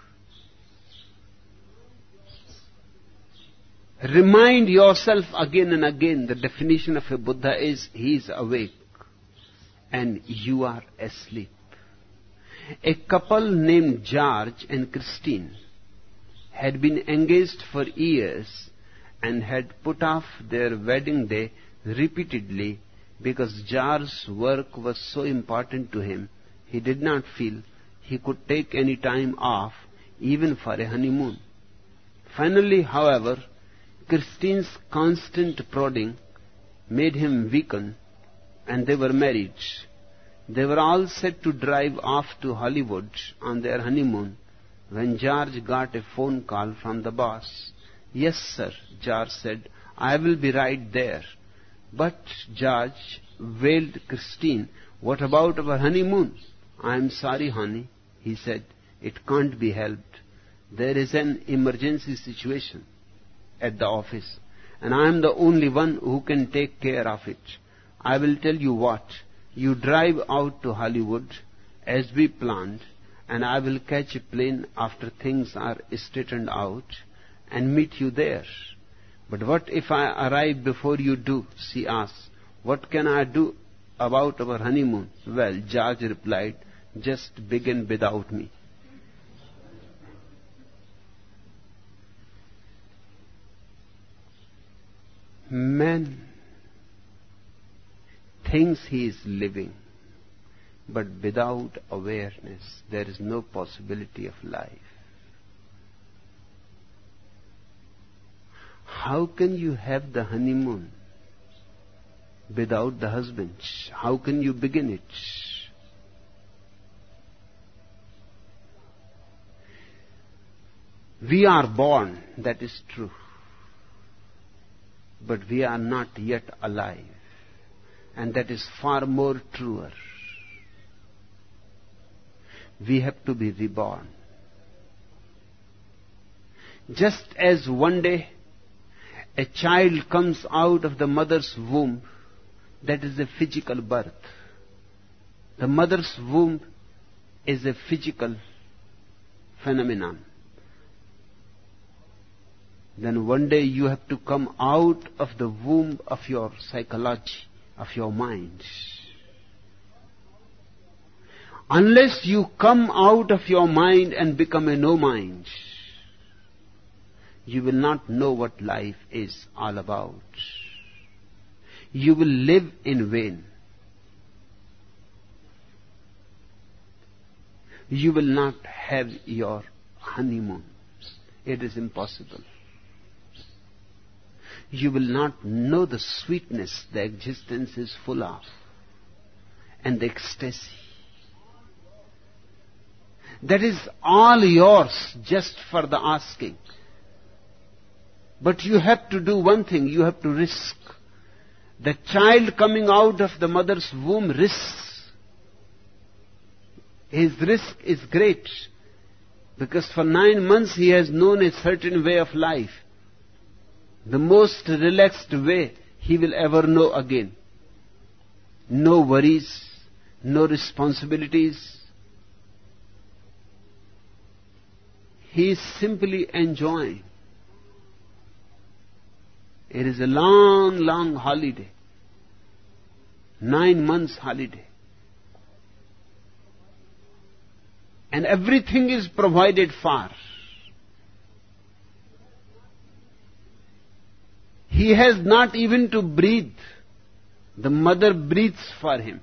Remind yourself again and again, the definition of a Buddha is, he is awake and you are asleep. A couple named George and Christine had been engaged for years and had put off their wedding day repeatedly because George's work was so important to him, he did not feel he could take any time off, even for a honeymoon. Finally, however, Christine's constant prodding made him weaken, and they were married. They were all set to drive off to Hollywood on their honeymoon when George got a phone call from the boss. Yes, sir, George said, I will be right there. But, George, wailed Christine, what about our honeymoon? I am sorry, honey, he said, it can't be helped. There is an emergency situation at the office, and I am the only one who can take care of it. I will tell you what, you drive out to Hollywood as we planned, and I will catch a plane after things are straightened out and meet you there. But what if I arrive before you do? She asked. What can I do about our honeymoon? Well, George replied, just begin without me. Man thinks he is living, But without awareness, there is no possibility of life. How can you have the honeymoon without the husband? How can you begin it? We are born, that is true. But we are not yet alive. And that is far more truer. We have to be reborn. Just as one day a child comes out of the mother's womb, that is a physical birth. The mother's womb is a physical phenomenon. Then one day you have to come out of the womb of your psychology, of your mind. Unless you come out of your mind and become a no-mind, you will not know what life is all about. You will live in vain. You will not have your honeymoon. It is impossible. You will not know the sweetness the existence is full of, and the ecstasy. That is all yours just for the asking. But you have to do one thing, you have to risk. The child coming out of the mother's womb risks. His risk is great, because for 9 months he has known a certain way of life. The most relaxed way he will ever know again. No worries, no responsibilities. He is simply enjoying. It is a long, long holiday. 9 months holiday. And everything is provided for. He has not even to breathe. The mother breathes for him.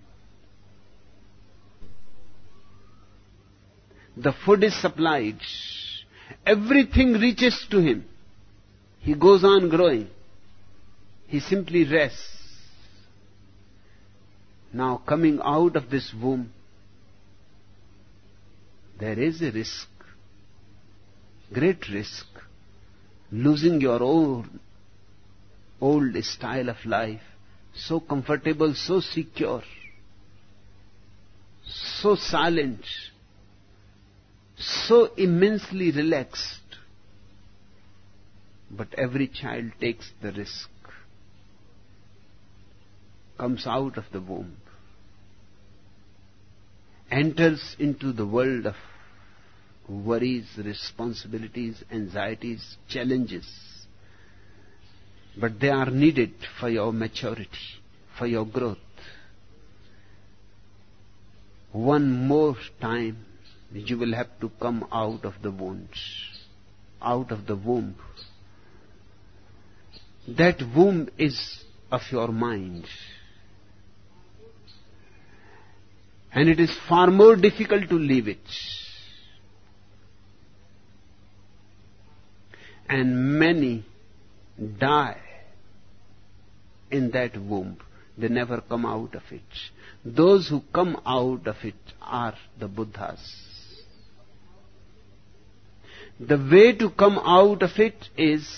The food is supplied. Everything reaches to him. He goes on growing. He simply rests. Now coming out of this womb, there is a risk. Great risk. Losing your own old style of life. So comfortable, so secure, so silent, so immensely relaxed. But every child takes the risk, comes out of the womb, enters into the world of worries, responsibilities, anxieties, challenges. But they are needed for your maturity, for your growth. One more time, you will have to come out of the wounds, out of the womb. That womb is of your mind. And it is far more difficult to leave it. And many die in that womb. They never come out of it. Those who come out of it are the Buddhas. The way to come out of it is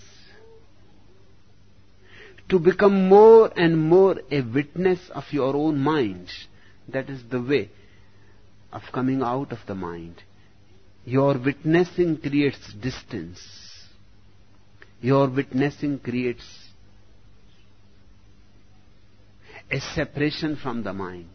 to become more and more a witness of your own mind. That is the way of coming out of the mind. Your witnessing creates distance. Your witnessing creates a separation from the mind.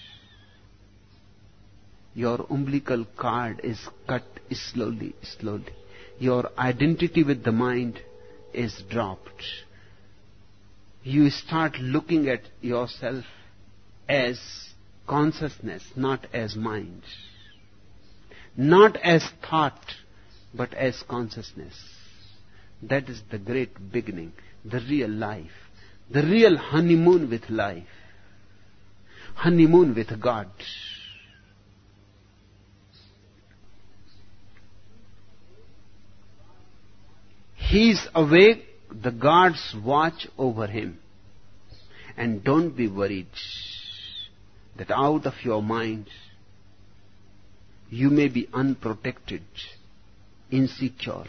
Your umbilical cord is cut slowly, slowly. Your identity with the mind is dropped. You start looking at yourself as consciousness, not as mind. Not as thought, but as consciousness. That is the great beginning, the real life, the real honeymoon with life. honeymoon with God. He is awake, the gods watch over him. And don't be worried that out of your mind you may be unprotected, insecure.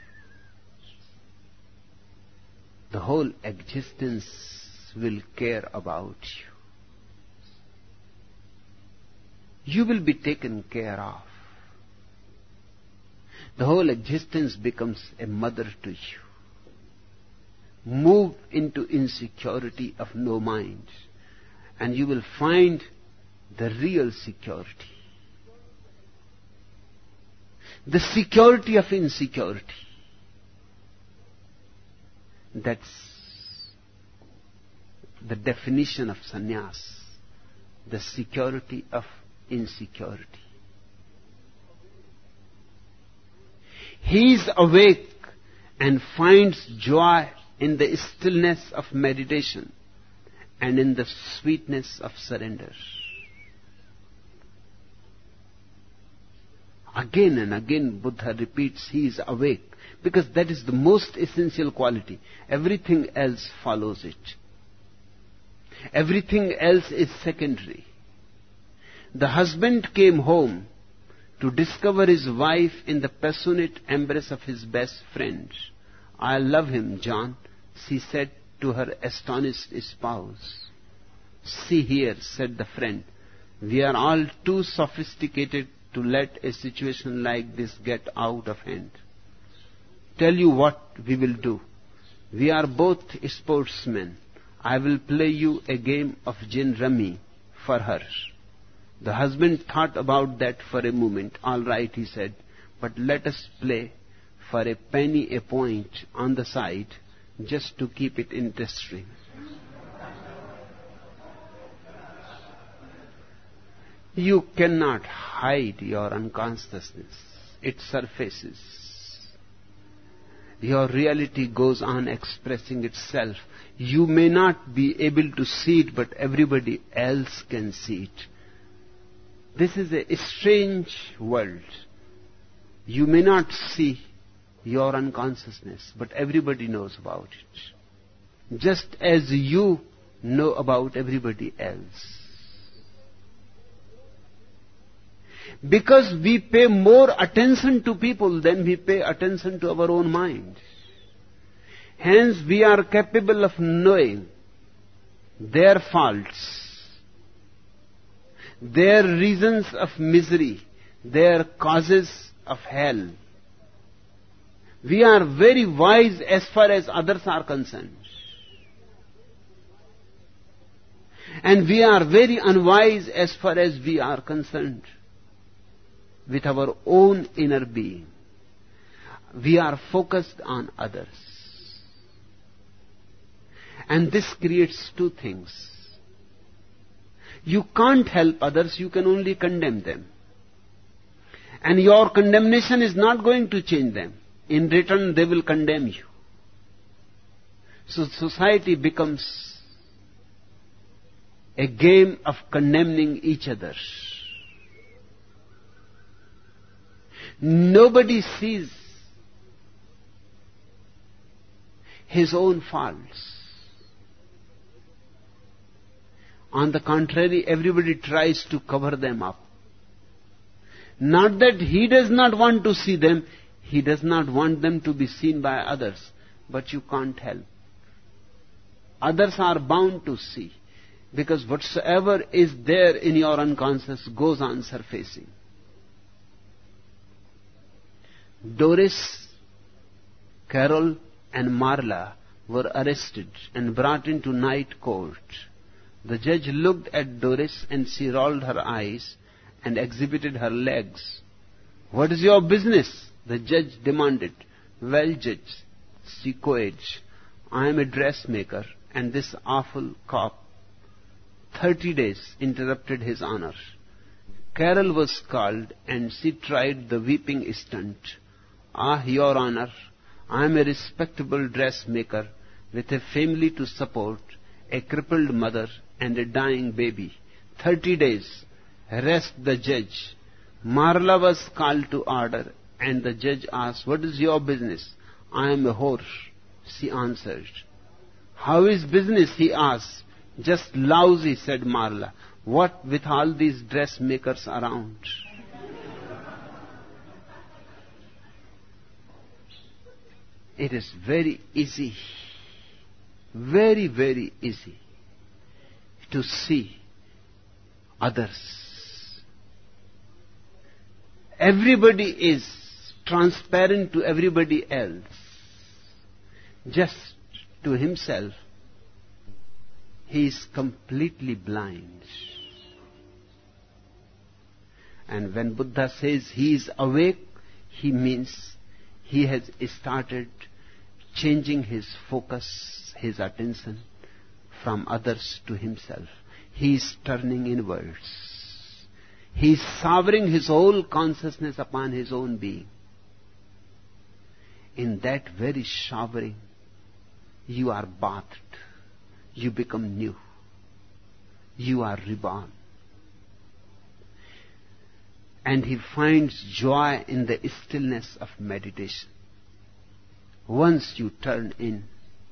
The whole existence will care about you. You will be taken care of. The whole existence becomes a mother to you. Move into insecurity of no mind, and you will find the real security. The security of insecurity. That's the definition of sannyas. The security of insecurity. He is awake and finds joy in the stillness of meditation and in the sweetness of surrender. Again and again Buddha repeats, he is awake, because that is the most essential quality. Everything else follows it. Everything else is secondary. The husband came home to discover his wife in the passionate embrace of his best friend. I love him, John, she said to her astonished spouse. See here, said the friend, we are all too sophisticated to let a situation like this get out of hand. Tell you what we will do. We are both sportsmen. I will play you a game of gin rummy for her. The husband thought about that for a moment. All right, he said, but let us play for a penny a point on the side, just to keep it interesting. You cannot hide your unconsciousness. It surfaces. Your reality goes on expressing itself. You may not be able to see it, but everybody else can see it. This is a strange world. You may not see your unconsciousness, but everybody knows about it. Just as you know about everybody else. Because we pay more attention to people than we pay attention to our own mind. Hence we are capable of knowing their faults, their reasons of misery, their causes of hell. We are very wise as far as others are concerned. And we are very unwise as far as we are concerned with our own inner being. We are focused on others. And this creates two things. You can't help others, you can only condemn them. And your condemnation is not going to change them. In return, they will condemn you. So society becomes a game of condemning each other. Nobody sees his own faults. On the contrary, everybody tries to cover them up. Not that he does not want to see them, he does not want them to be seen by others, but you can't help. Others are bound to see, because whatsoever is there in your unconscious goes on surfacing. Doris, Carol, and Marla were arrested and brought into night court. The judge looked at Doris and she rolled her eyes and exhibited her legs. What is your business? The judge demanded. Well, judge, she quavered, I am a dressmaker, and this awful cop 30 days interrupted his honor. Carol was called and she tried the weeping stunt. Ah, your honor, I am a respectable dressmaker with a family to support, a crippled mother and a dying baby. 30 days. Rest the judge. Marla was called to order, and the judge asked, "What is your business?" "I am a whore," she answered. "How is business?" he asked. "Just lousy," said Marla. "What with all these dressmakers around?" It is very easy, very, very easy to see others. Everybody is transparent to everybody else. Just to himself, he is completely blind. And when Buddha says he is awake, he means he has started changing his focus, his attention from others to himself. He is turning inwards. He is sovereign his whole consciousness upon his own being. In that very showering, you are bathed. You become new. You are reborn. And he finds joy in the stillness of meditation. Once you turn in,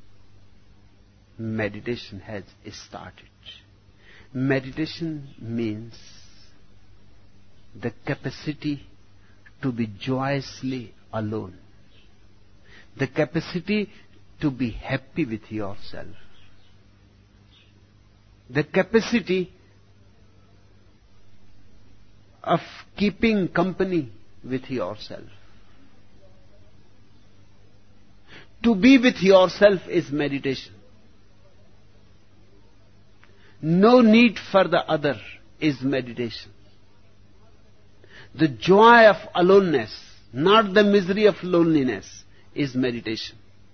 meditation has started. Meditation means the capacity to be joyously alone, the capacity to be happy with yourself, the capacity of keeping company with yourself. To be with yourself is meditation. No need for the other is meditation. The joy of aloneness, not the misery of loneliness, is meditation.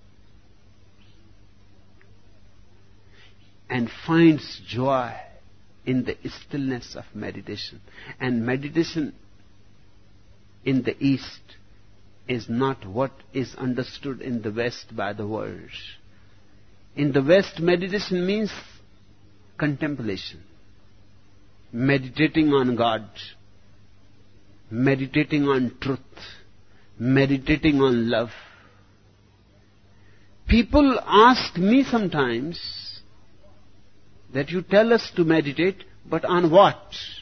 And finds joy in the stillness of meditation. And meditation in the East is not what is understood in the West by the world. In the West, meditation means contemplation, meditating on God, meditating on truth, meditating on love. People ask me sometimes that you tell us to meditate, but on what?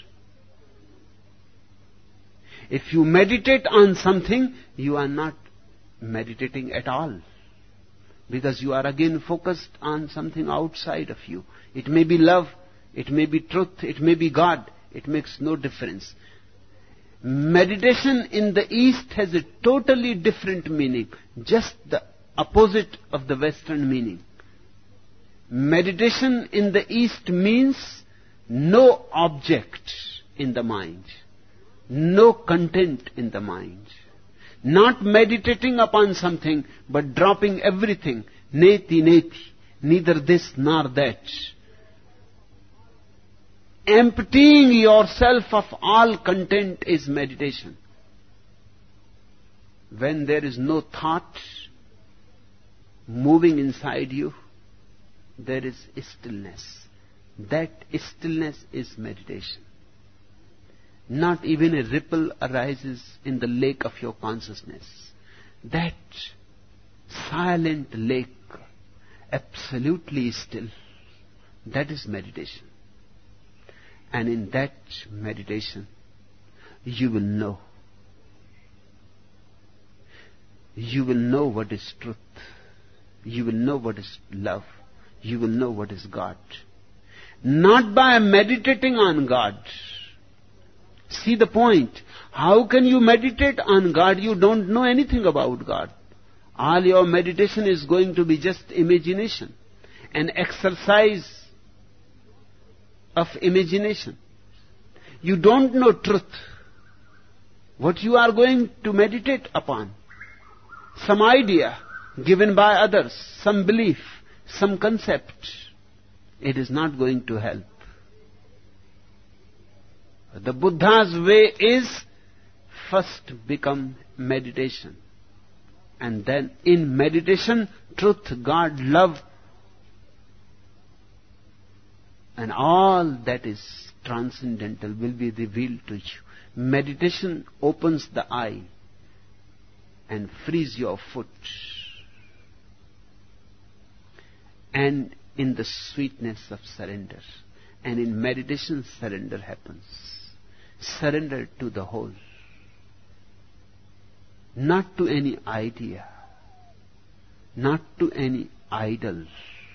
If you meditate on something, you are not meditating at all, because you are again focused on something outside of you. It may be love, it may be truth, it may be God. It makes no difference. Meditation in the East has a totally different meaning, just the opposite of the Western meaning. Meditation in the East means no object in the mind, no content in the mind. Not meditating upon something, but dropping everything, neti neti, neither this nor that. Emptying yourself of all content is meditation. When there is no thought moving inside you, there is stillness. That stillness is meditation. Not even a ripple arises in the lake of your consciousness. That silent lake, absolutely still, that is meditation. And in that meditation, you will know. You will know what is truth. You will know what is love. You will know what is God. Not by meditating on God. See the point. How can you meditate on God? You don't know anything about God. All your meditation is going to be just imagination, an exercise of imagination. You don't know truth. What you are going to meditate upon? Some idea given by others, some belief, some concept. It is not going to help. The Buddha's way is first become meditation. And then in meditation, truth, God, love And all that is transcendental will be revealed to you. Meditation opens the eye and frees your foot. And in the sweetness of surrender. And in meditation, surrender happens. Surrender to the whole. Not to any idea. Not to any idol.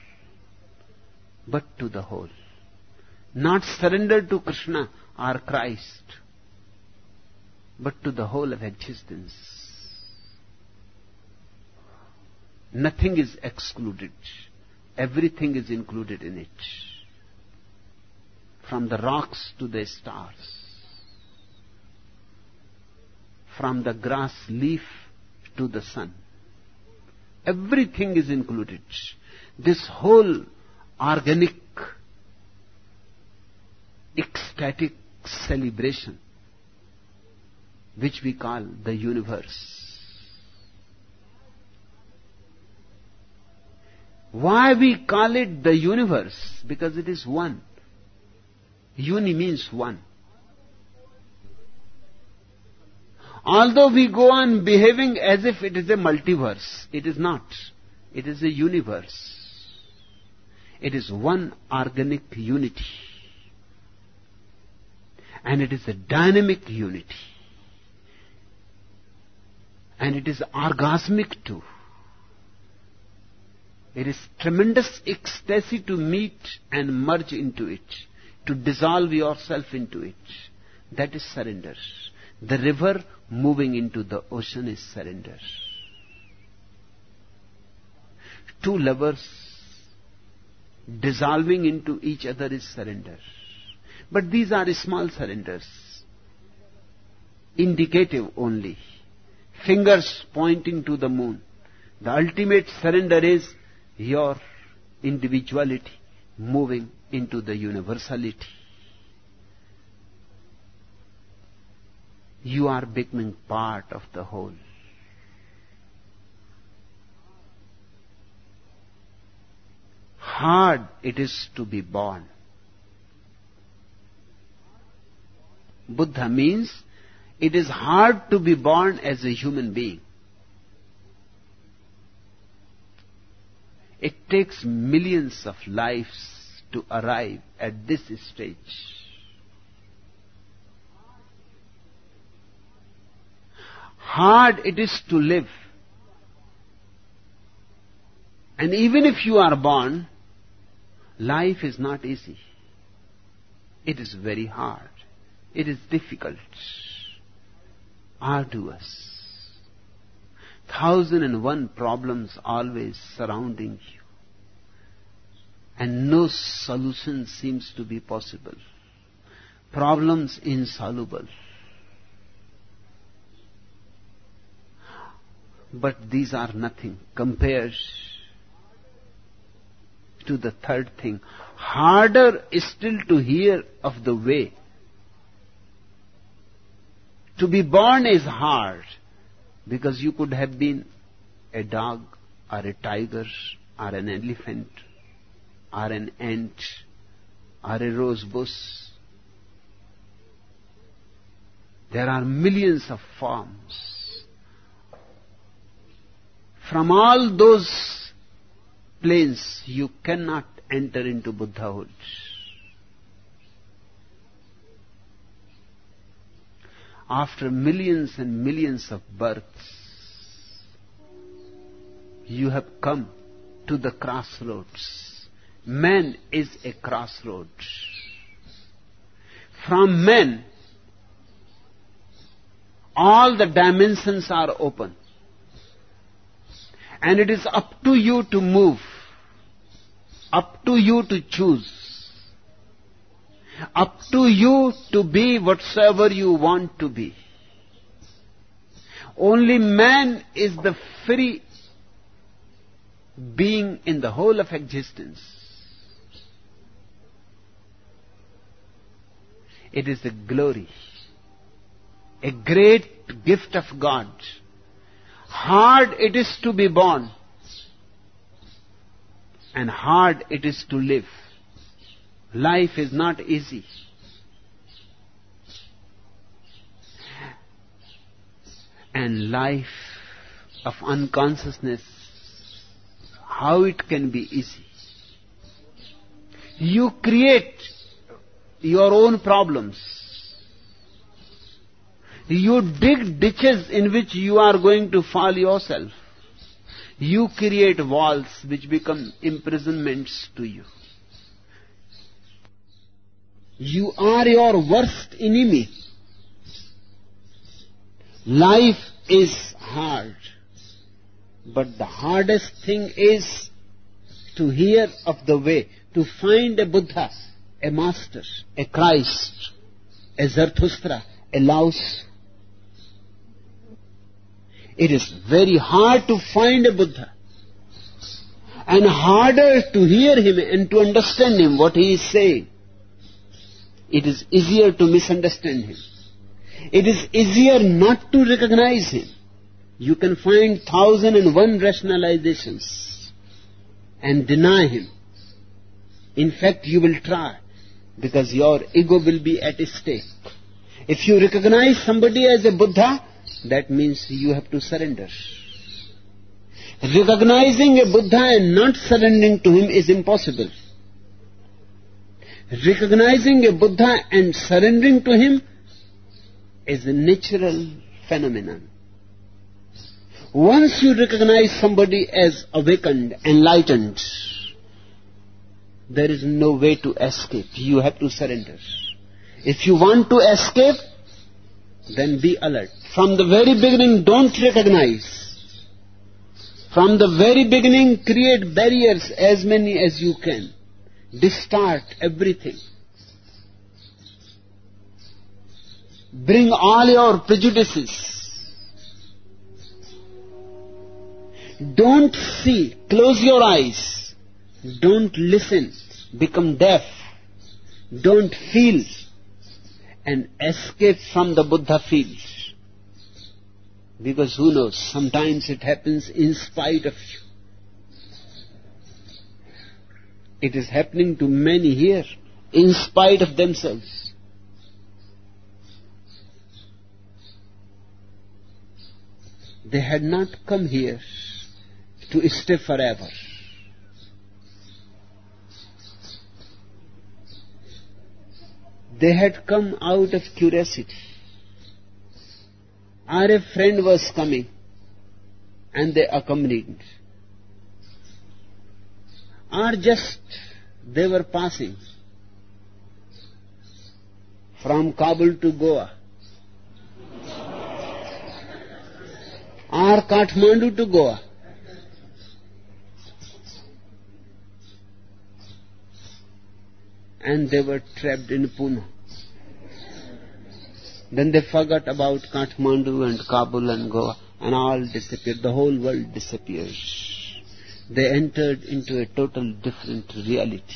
But to the whole. Not surrender to Krishna or Christ, but to the whole of existence. Nothing is excluded. Everything is included in it. From the rocks to the stars. From the grass leaf to the sun. Everything is included. This whole organic, ecstatic celebration, which we call the universe. Why we call it the universe? Because it is one. Uni means one. Although we go on behaving as if it is a multiverse, it is not. It is a universe. It is one organic unity. And it is a dynamic unity. And it is orgasmic too. It is tremendous ecstasy to meet and merge into it, to dissolve yourself into it. That is surrender. The river moving into the ocean is surrender. Two lovers dissolving into each other is surrender. But these are small surrenders, indicative only, fingers pointing to the moon. The ultimate surrender is your individuality moving into the universality. You are becoming part of the whole. Hard it is to be born. Buddha means it is hard to be born as a human being. It takes millions of lives to arrive at this stage. Hard it is to live. And even if you are born, life is not easy. It is very hard. It is difficult, arduous. 1,001 problems always surrounding you. And no solution seems to be possible. Problems insoluble. But these are nothing compared to the third thing. Harder is still to hear of the way. To be born is hard, because you could have been a dog or a tiger or an elephant or an ant or a rose bush. There are millions of forms. From all those planes, you cannot enter into Buddhahood. After millions and millions of births, you have come to the crossroads. Man is a crossroads. From man, all the dimensions are open. And it is up to you to move, up to you to choose, up to you to be whatsoever you want to be. Only man is the free being in the whole of existence. It is a glory, a great gift of God. Hard it is to be born, and hard it is to live. Life is not easy. And life of unconsciousness, how it can be easy? You create your own problems. You dig ditches in which you are going to fall yourself. You create walls which become imprisonments to you. You are your worst enemy. Life is hard. But the hardest thing is to hear of the way, to find a Buddha, a Master, a Christ, a Zarathustra, a Laos. It is very hard to find a Buddha, and harder to hear him and to understand him, what he is saying. It is easier to misunderstand him. It is easier not to recognize him. You can find 1,001 rationalizations and deny him. In fact, you will try, because your ego will be at stake. If you recognize somebody as a Buddha, that means you have to surrender. Recognizing a Buddha and not surrendering to him is impossible. Recognizing a Buddha and surrendering to him is a natural phenomenon. Once you recognize somebody as awakened, enlightened, there is no way to escape. You have to surrender. If you want to escape, then be alert. From the very beginning, don't recognize. From the very beginning, create barriers, as many as you can. Distort everything. Bring all your prejudices. Don't see. Close your eyes. Don't listen. Become deaf. Don't feel. And escape from the Buddha field. Because who knows, sometimes it happens in spite of you. It is happening to many here, in spite of themselves. They had not come here to stay forever. They had come out of curiosity. Or a friend was coming, and they accompanied. Or just they were passing from Kabul to Goa, or Kathmandu to Goa. And they were trapped in Pune. Then they forgot about Kathmandu and Kabul and Goa, and all disappeared. The whole world disappeared. They entered into a total different reality.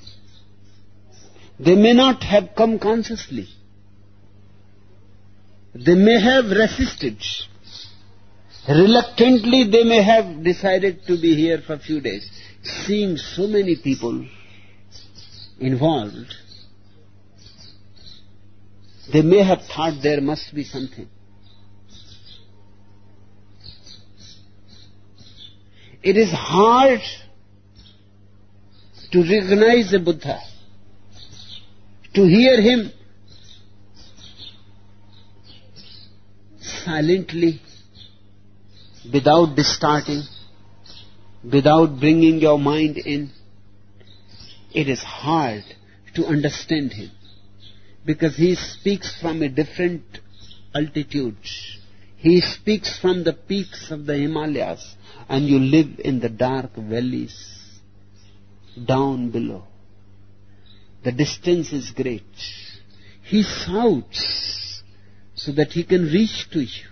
They may not have come consciously. They may have resisted. Reluctantly, they may have decided to be here for a few days. Seeing so many people involved, they may have thought there must be something. It is hard to recognize a Buddha, to hear him silently, without distorting, without bringing your mind in. It is hard to understand him, because he speaks from a different altitude. He speaks from the peaks of the Himalayas, and you live in the dark valleys down below. The distance is great. He shouts so that he can reach to you.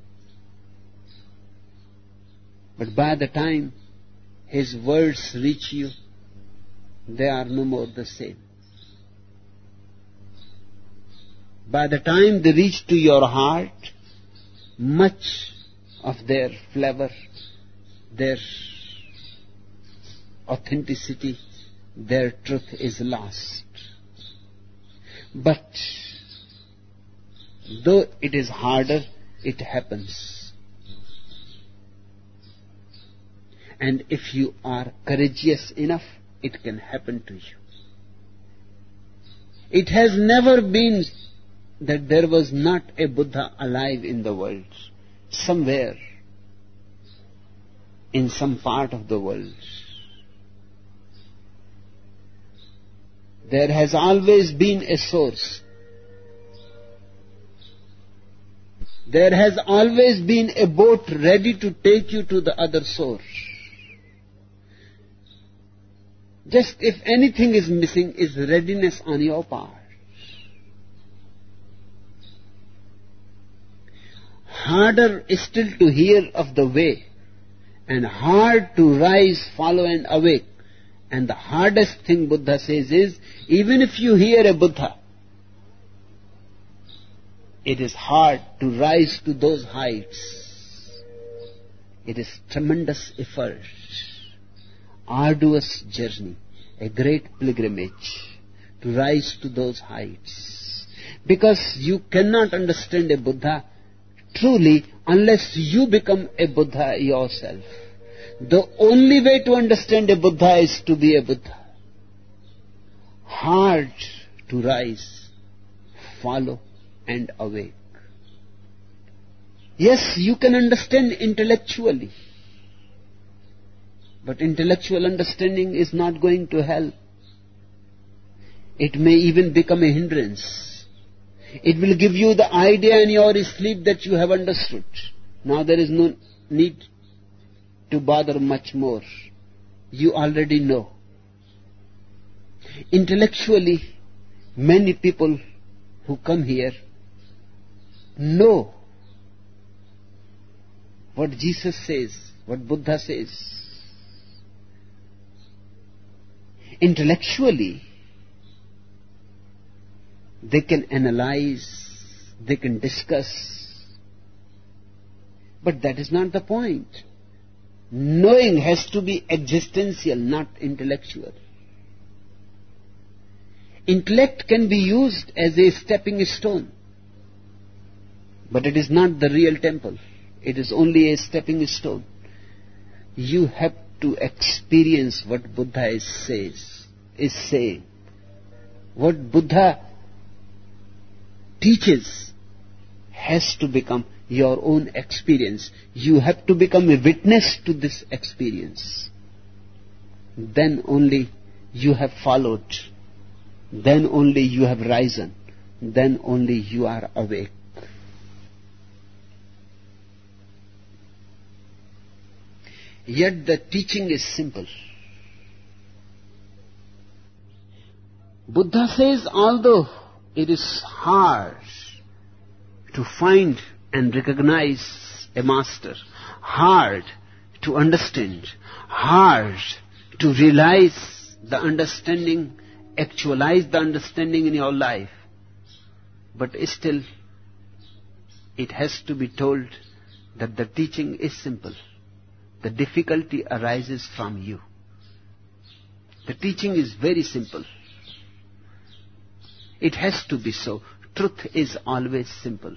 But by the time his words reach you, they are no more the same. By the time they reach to your heart, much of their flavor, their authenticity, their truth is lost. But though it is harder, it happens. And if you are courageous enough, it can happen to you. It has never been that there was not a Buddha alive in the world. Somewhere, in some part of the world, there has always been a source. There has always been a boat ready to take you to the other shore. Just if anything is missing, is readiness on your part. Harder is still to hear of the way, and hard to rise, follow and awake. And the hardest thing Buddha says is, even if you hear a Buddha, it is hard to rise to those heights. It is tremendous effort, arduous journey, a great pilgrimage to rise to those heights. Because you cannot understand a Buddha truly unless you become a Buddha yourself. The only way to understand a Buddha is to be a Buddha. Hard to rise, follow and awake. Yes, you can understand intellectually, but intellectual understanding is not going to help. It may even become a hindrance. It will give you the idea in your sleep that you have understood. Now there is no need to bother much more. You already know. Intellectually, many people who come here know what Jesus says, what Buddha says. Intellectually, they can analyze, they can discuss, but that is not the point. Knowing has to be existential, not intellectual. Intellect can be used as a stepping stone, but it is not the real temple. It is only a stepping stone. You have to experience what Buddha is saying. What Buddha teaches has to become your own experience. You have to become a witness to this experience. Then only you have followed. Then only you have risen. Then only you are awake. Yet the teaching is simple. Buddha says, although it is hard to find and recognize a master, hard to understand, hard to realize the understanding, actualize the understanding in your life, but still it has to be told that the teaching is simple. The difficulty arises from you. The teaching is very simple. It has to be so. Truth is always simple.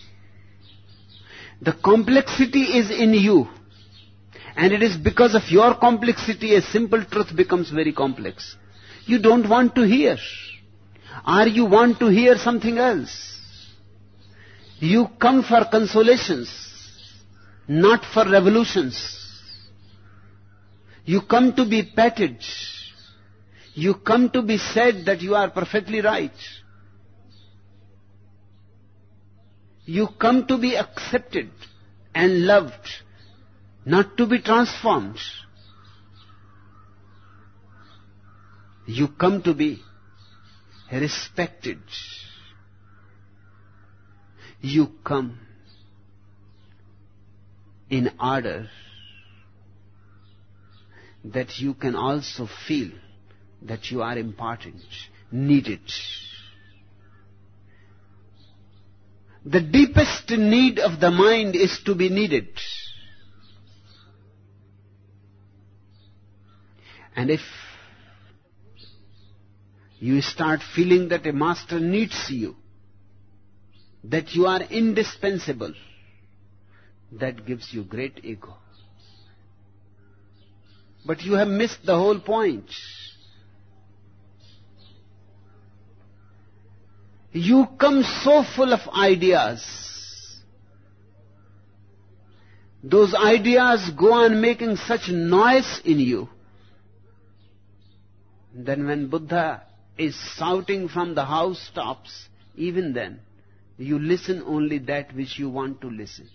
The complexity is in you. And it is because of your complexity a simple truth becomes very complex. You don't want to hear. Or you want to hear something else. You come for consolations, not for revolutions. You come to be petted. You come to be said that you are perfectly right. You come to be accepted and loved, not to be transformed. You come to be respected. You come in order that you can also feel that you are important, needed. The deepest need of the mind is to be needed. And if You start feeling that a master needs you, that you are indispensable. That gives you great ego. But you have missed the whole point. You come so full of ideas. Those ideas go on making such noise in you. Then when Buddha is shouting from the housetops, even then, you listen only that which you want to listen.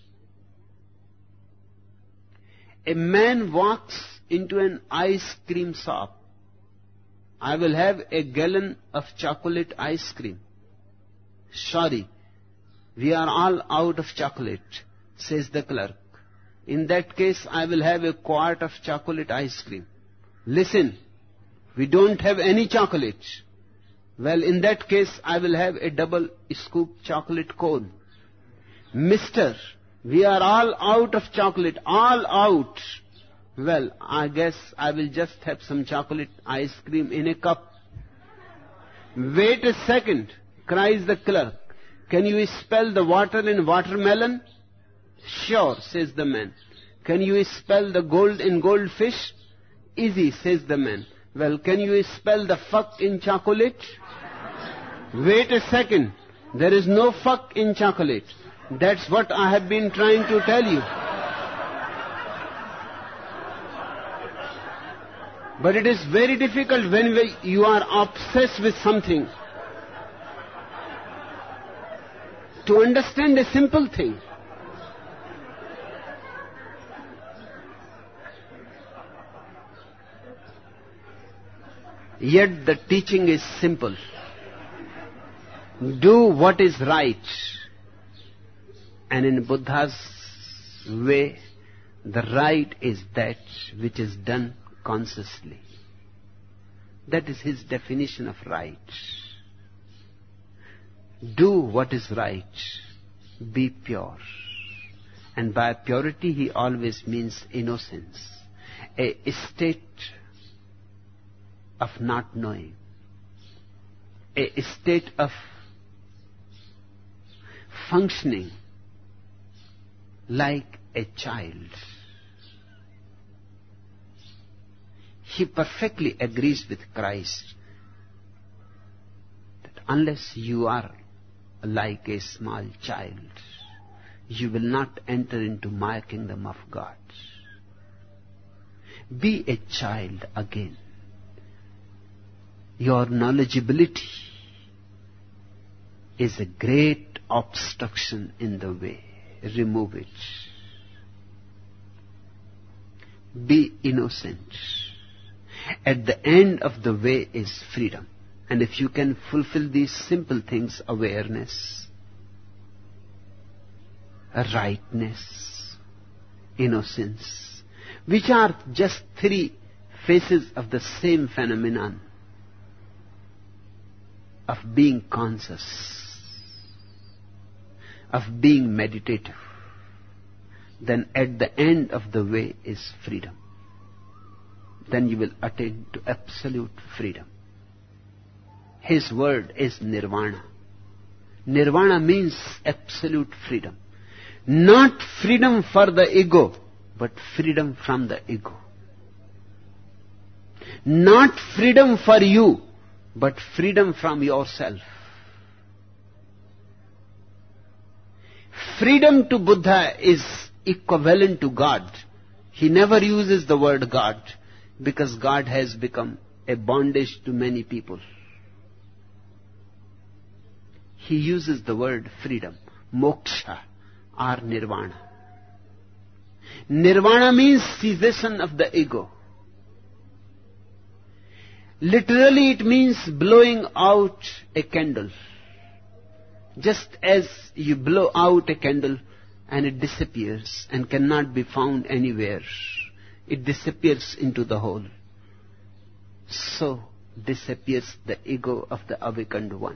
A man walks into an ice cream shop. I will have a gallon of chocolate ice cream. Sorry, we are all out of chocolate, says the clerk. In that case, I will have a quart of chocolate ice cream. Listen, we don't have any chocolate. Well, in that case, I will have a double scoop chocolate cone. Mister, we are all out of chocolate, all out. Well, I guess I will just have some chocolate ice cream in a cup. Wait a second, cries the clerk. Can you spell the water in watermelon? Sure, says the man. Can you spell the gold in goldfish? Easy, says the man. Well, can you spell the fuck in chocolate? Wait a second. There is no fuck in chocolate. That's what I have been trying to tell you. But it is very difficult when you are obsessed with something to understand a simple thing. Yet the teaching is simple. Do what is right. And in Buddha's way, the right is that which is done consciously. That is his definition of right. Do what is right. Be pure. And by purity he always means innocence. A state of not knowing. A state of functioning like a child. He perfectly agrees with Christ that unless you are like a small child, you will not enter into my kingdom of God. Be a child again. Your knowledgeability is a great obstruction in the way. Remove it. Be innocent. At the end of the way is freedom. And if you can fulfill these simple things, awareness, rightness, innocence, which are just three faces of the same phenomenon of being conscious, of being meditative, then at the end of the way is freedom. Then you will attain to absolute freedom. His word is nirvana. Nirvana means absolute freedom. Not freedom for the ego, but freedom from the ego. Not freedom for you, but freedom from yourself. Freedom to Buddha is equivalent to God. He never uses the word God, because God has become a bondage to many people. He uses the word freedom, moksha or nirvana. Nirvana means cessation of the ego. Literally it means blowing out a candle. Just as you blow out a candle and it disappears and cannot be found anywhere, it disappears into the hole. So disappears the ego of the awakened one.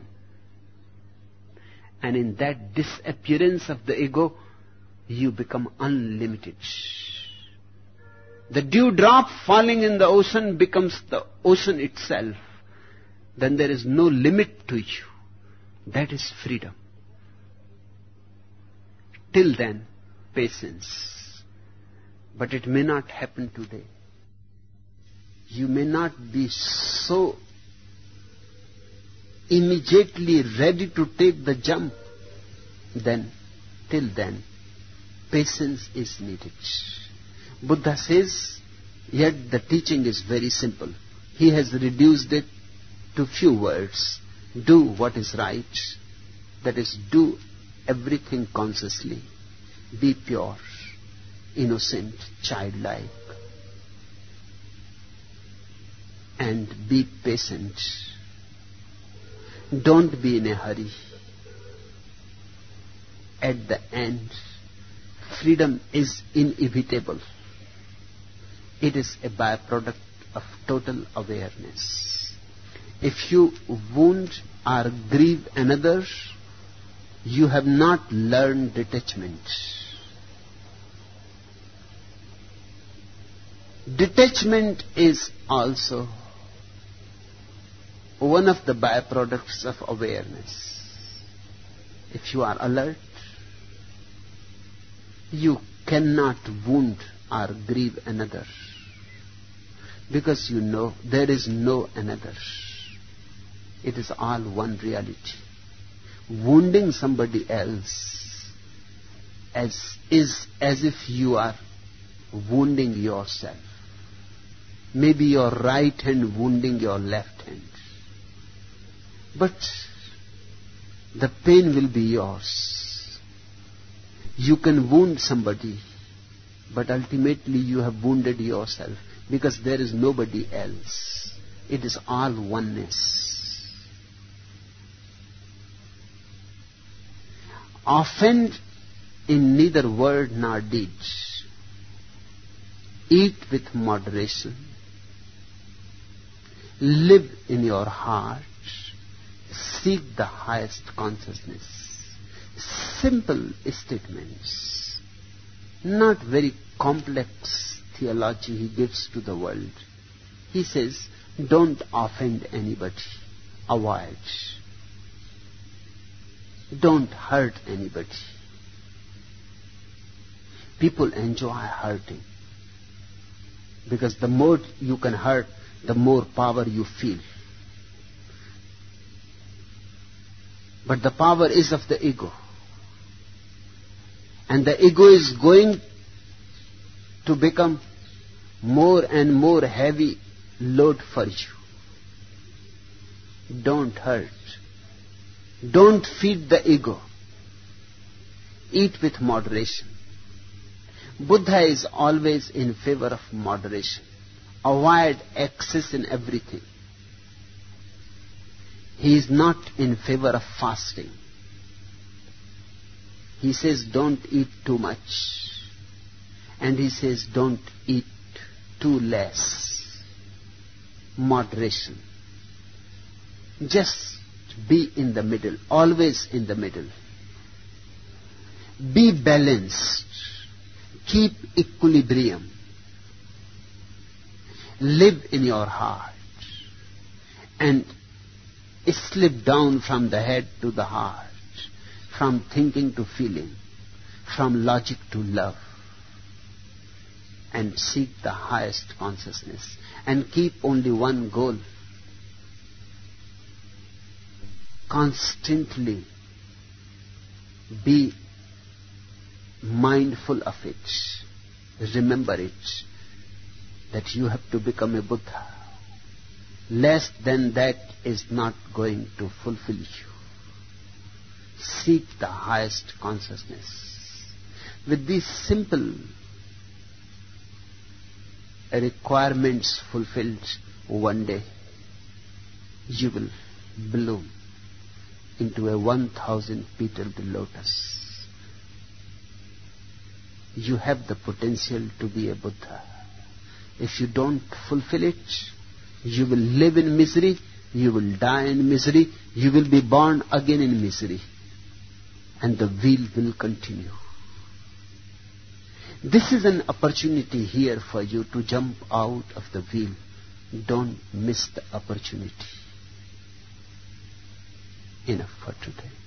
And in that disappearance of the ego, you become unlimited. The dewdrop falling in the ocean becomes the ocean itself. then there is no limit to you. That is freedom. Till then, patience. But it may not happen today. You may not be so immediately ready to take the jump. Then, till then, patience is needed. Buddha says, yet the teaching is very simple. He has reduced it to few words. Do what is right. That is, do everything consciously. Be pure, innocent, childlike. And be patient. Don't be in a hurry. At the end, freedom is inevitable. It is a byproduct of total awareness. If you wound or grieve another, you have not learned detachment. Detachment is also one of the byproducts of awareness. If you are alert, you cannot wound or grieve another, because you know there is no another. It is all one reality. Wounding somebody else is as if you are wounding yourself. Maybe your right hand wounding your left hand. But the pain will be yours. You can wound somebody, but ultimately you have wounded yourself, because there is nobody else. It is all oneness. Offend in neither word nor deed. Eat with moderation. Live in your heart. Seek the highest consciousness. Simple statements, not very complex theology he gives to the world. He says, don't offend anybody. Avoid. Don't hurt anybody. People enjoy hurting, because the more you can hurt, the more power you feel. But the power is of the ego. And the ego is going to become more and more heavy load for you. Don't hurt. Don't feed the ego. Eat with moderation. Buddha is always in favor of moderation. Avoid excess in everything. He is not in favor of fasting. He says don't eat too much. And he says don't eat too less. Moderation. Just be in the middle, always in the middle. Be balanced. Keep equilibrium. Live in your heart. And slip down from the head to the heart, from thinking to feeling, from logic to love. And seek the highest consciousness. And keep only one goal. Constantly be mindful of it. Remember it, that you have to become a Buddha. Less than that is not going to fulfill you. Seek the highest consciousness. With these simple requirements fulfilled, one day you will bloom into a 1,000-petaled lotus. You have the potential to be a Buddha. If you don't fulfill it, you will live in misery, you will die in misery, you will be born again in misery, and the wheel will continue. This is an opportunity here for you to jump out of the wheel. Don't miss the opportunity. enough for today.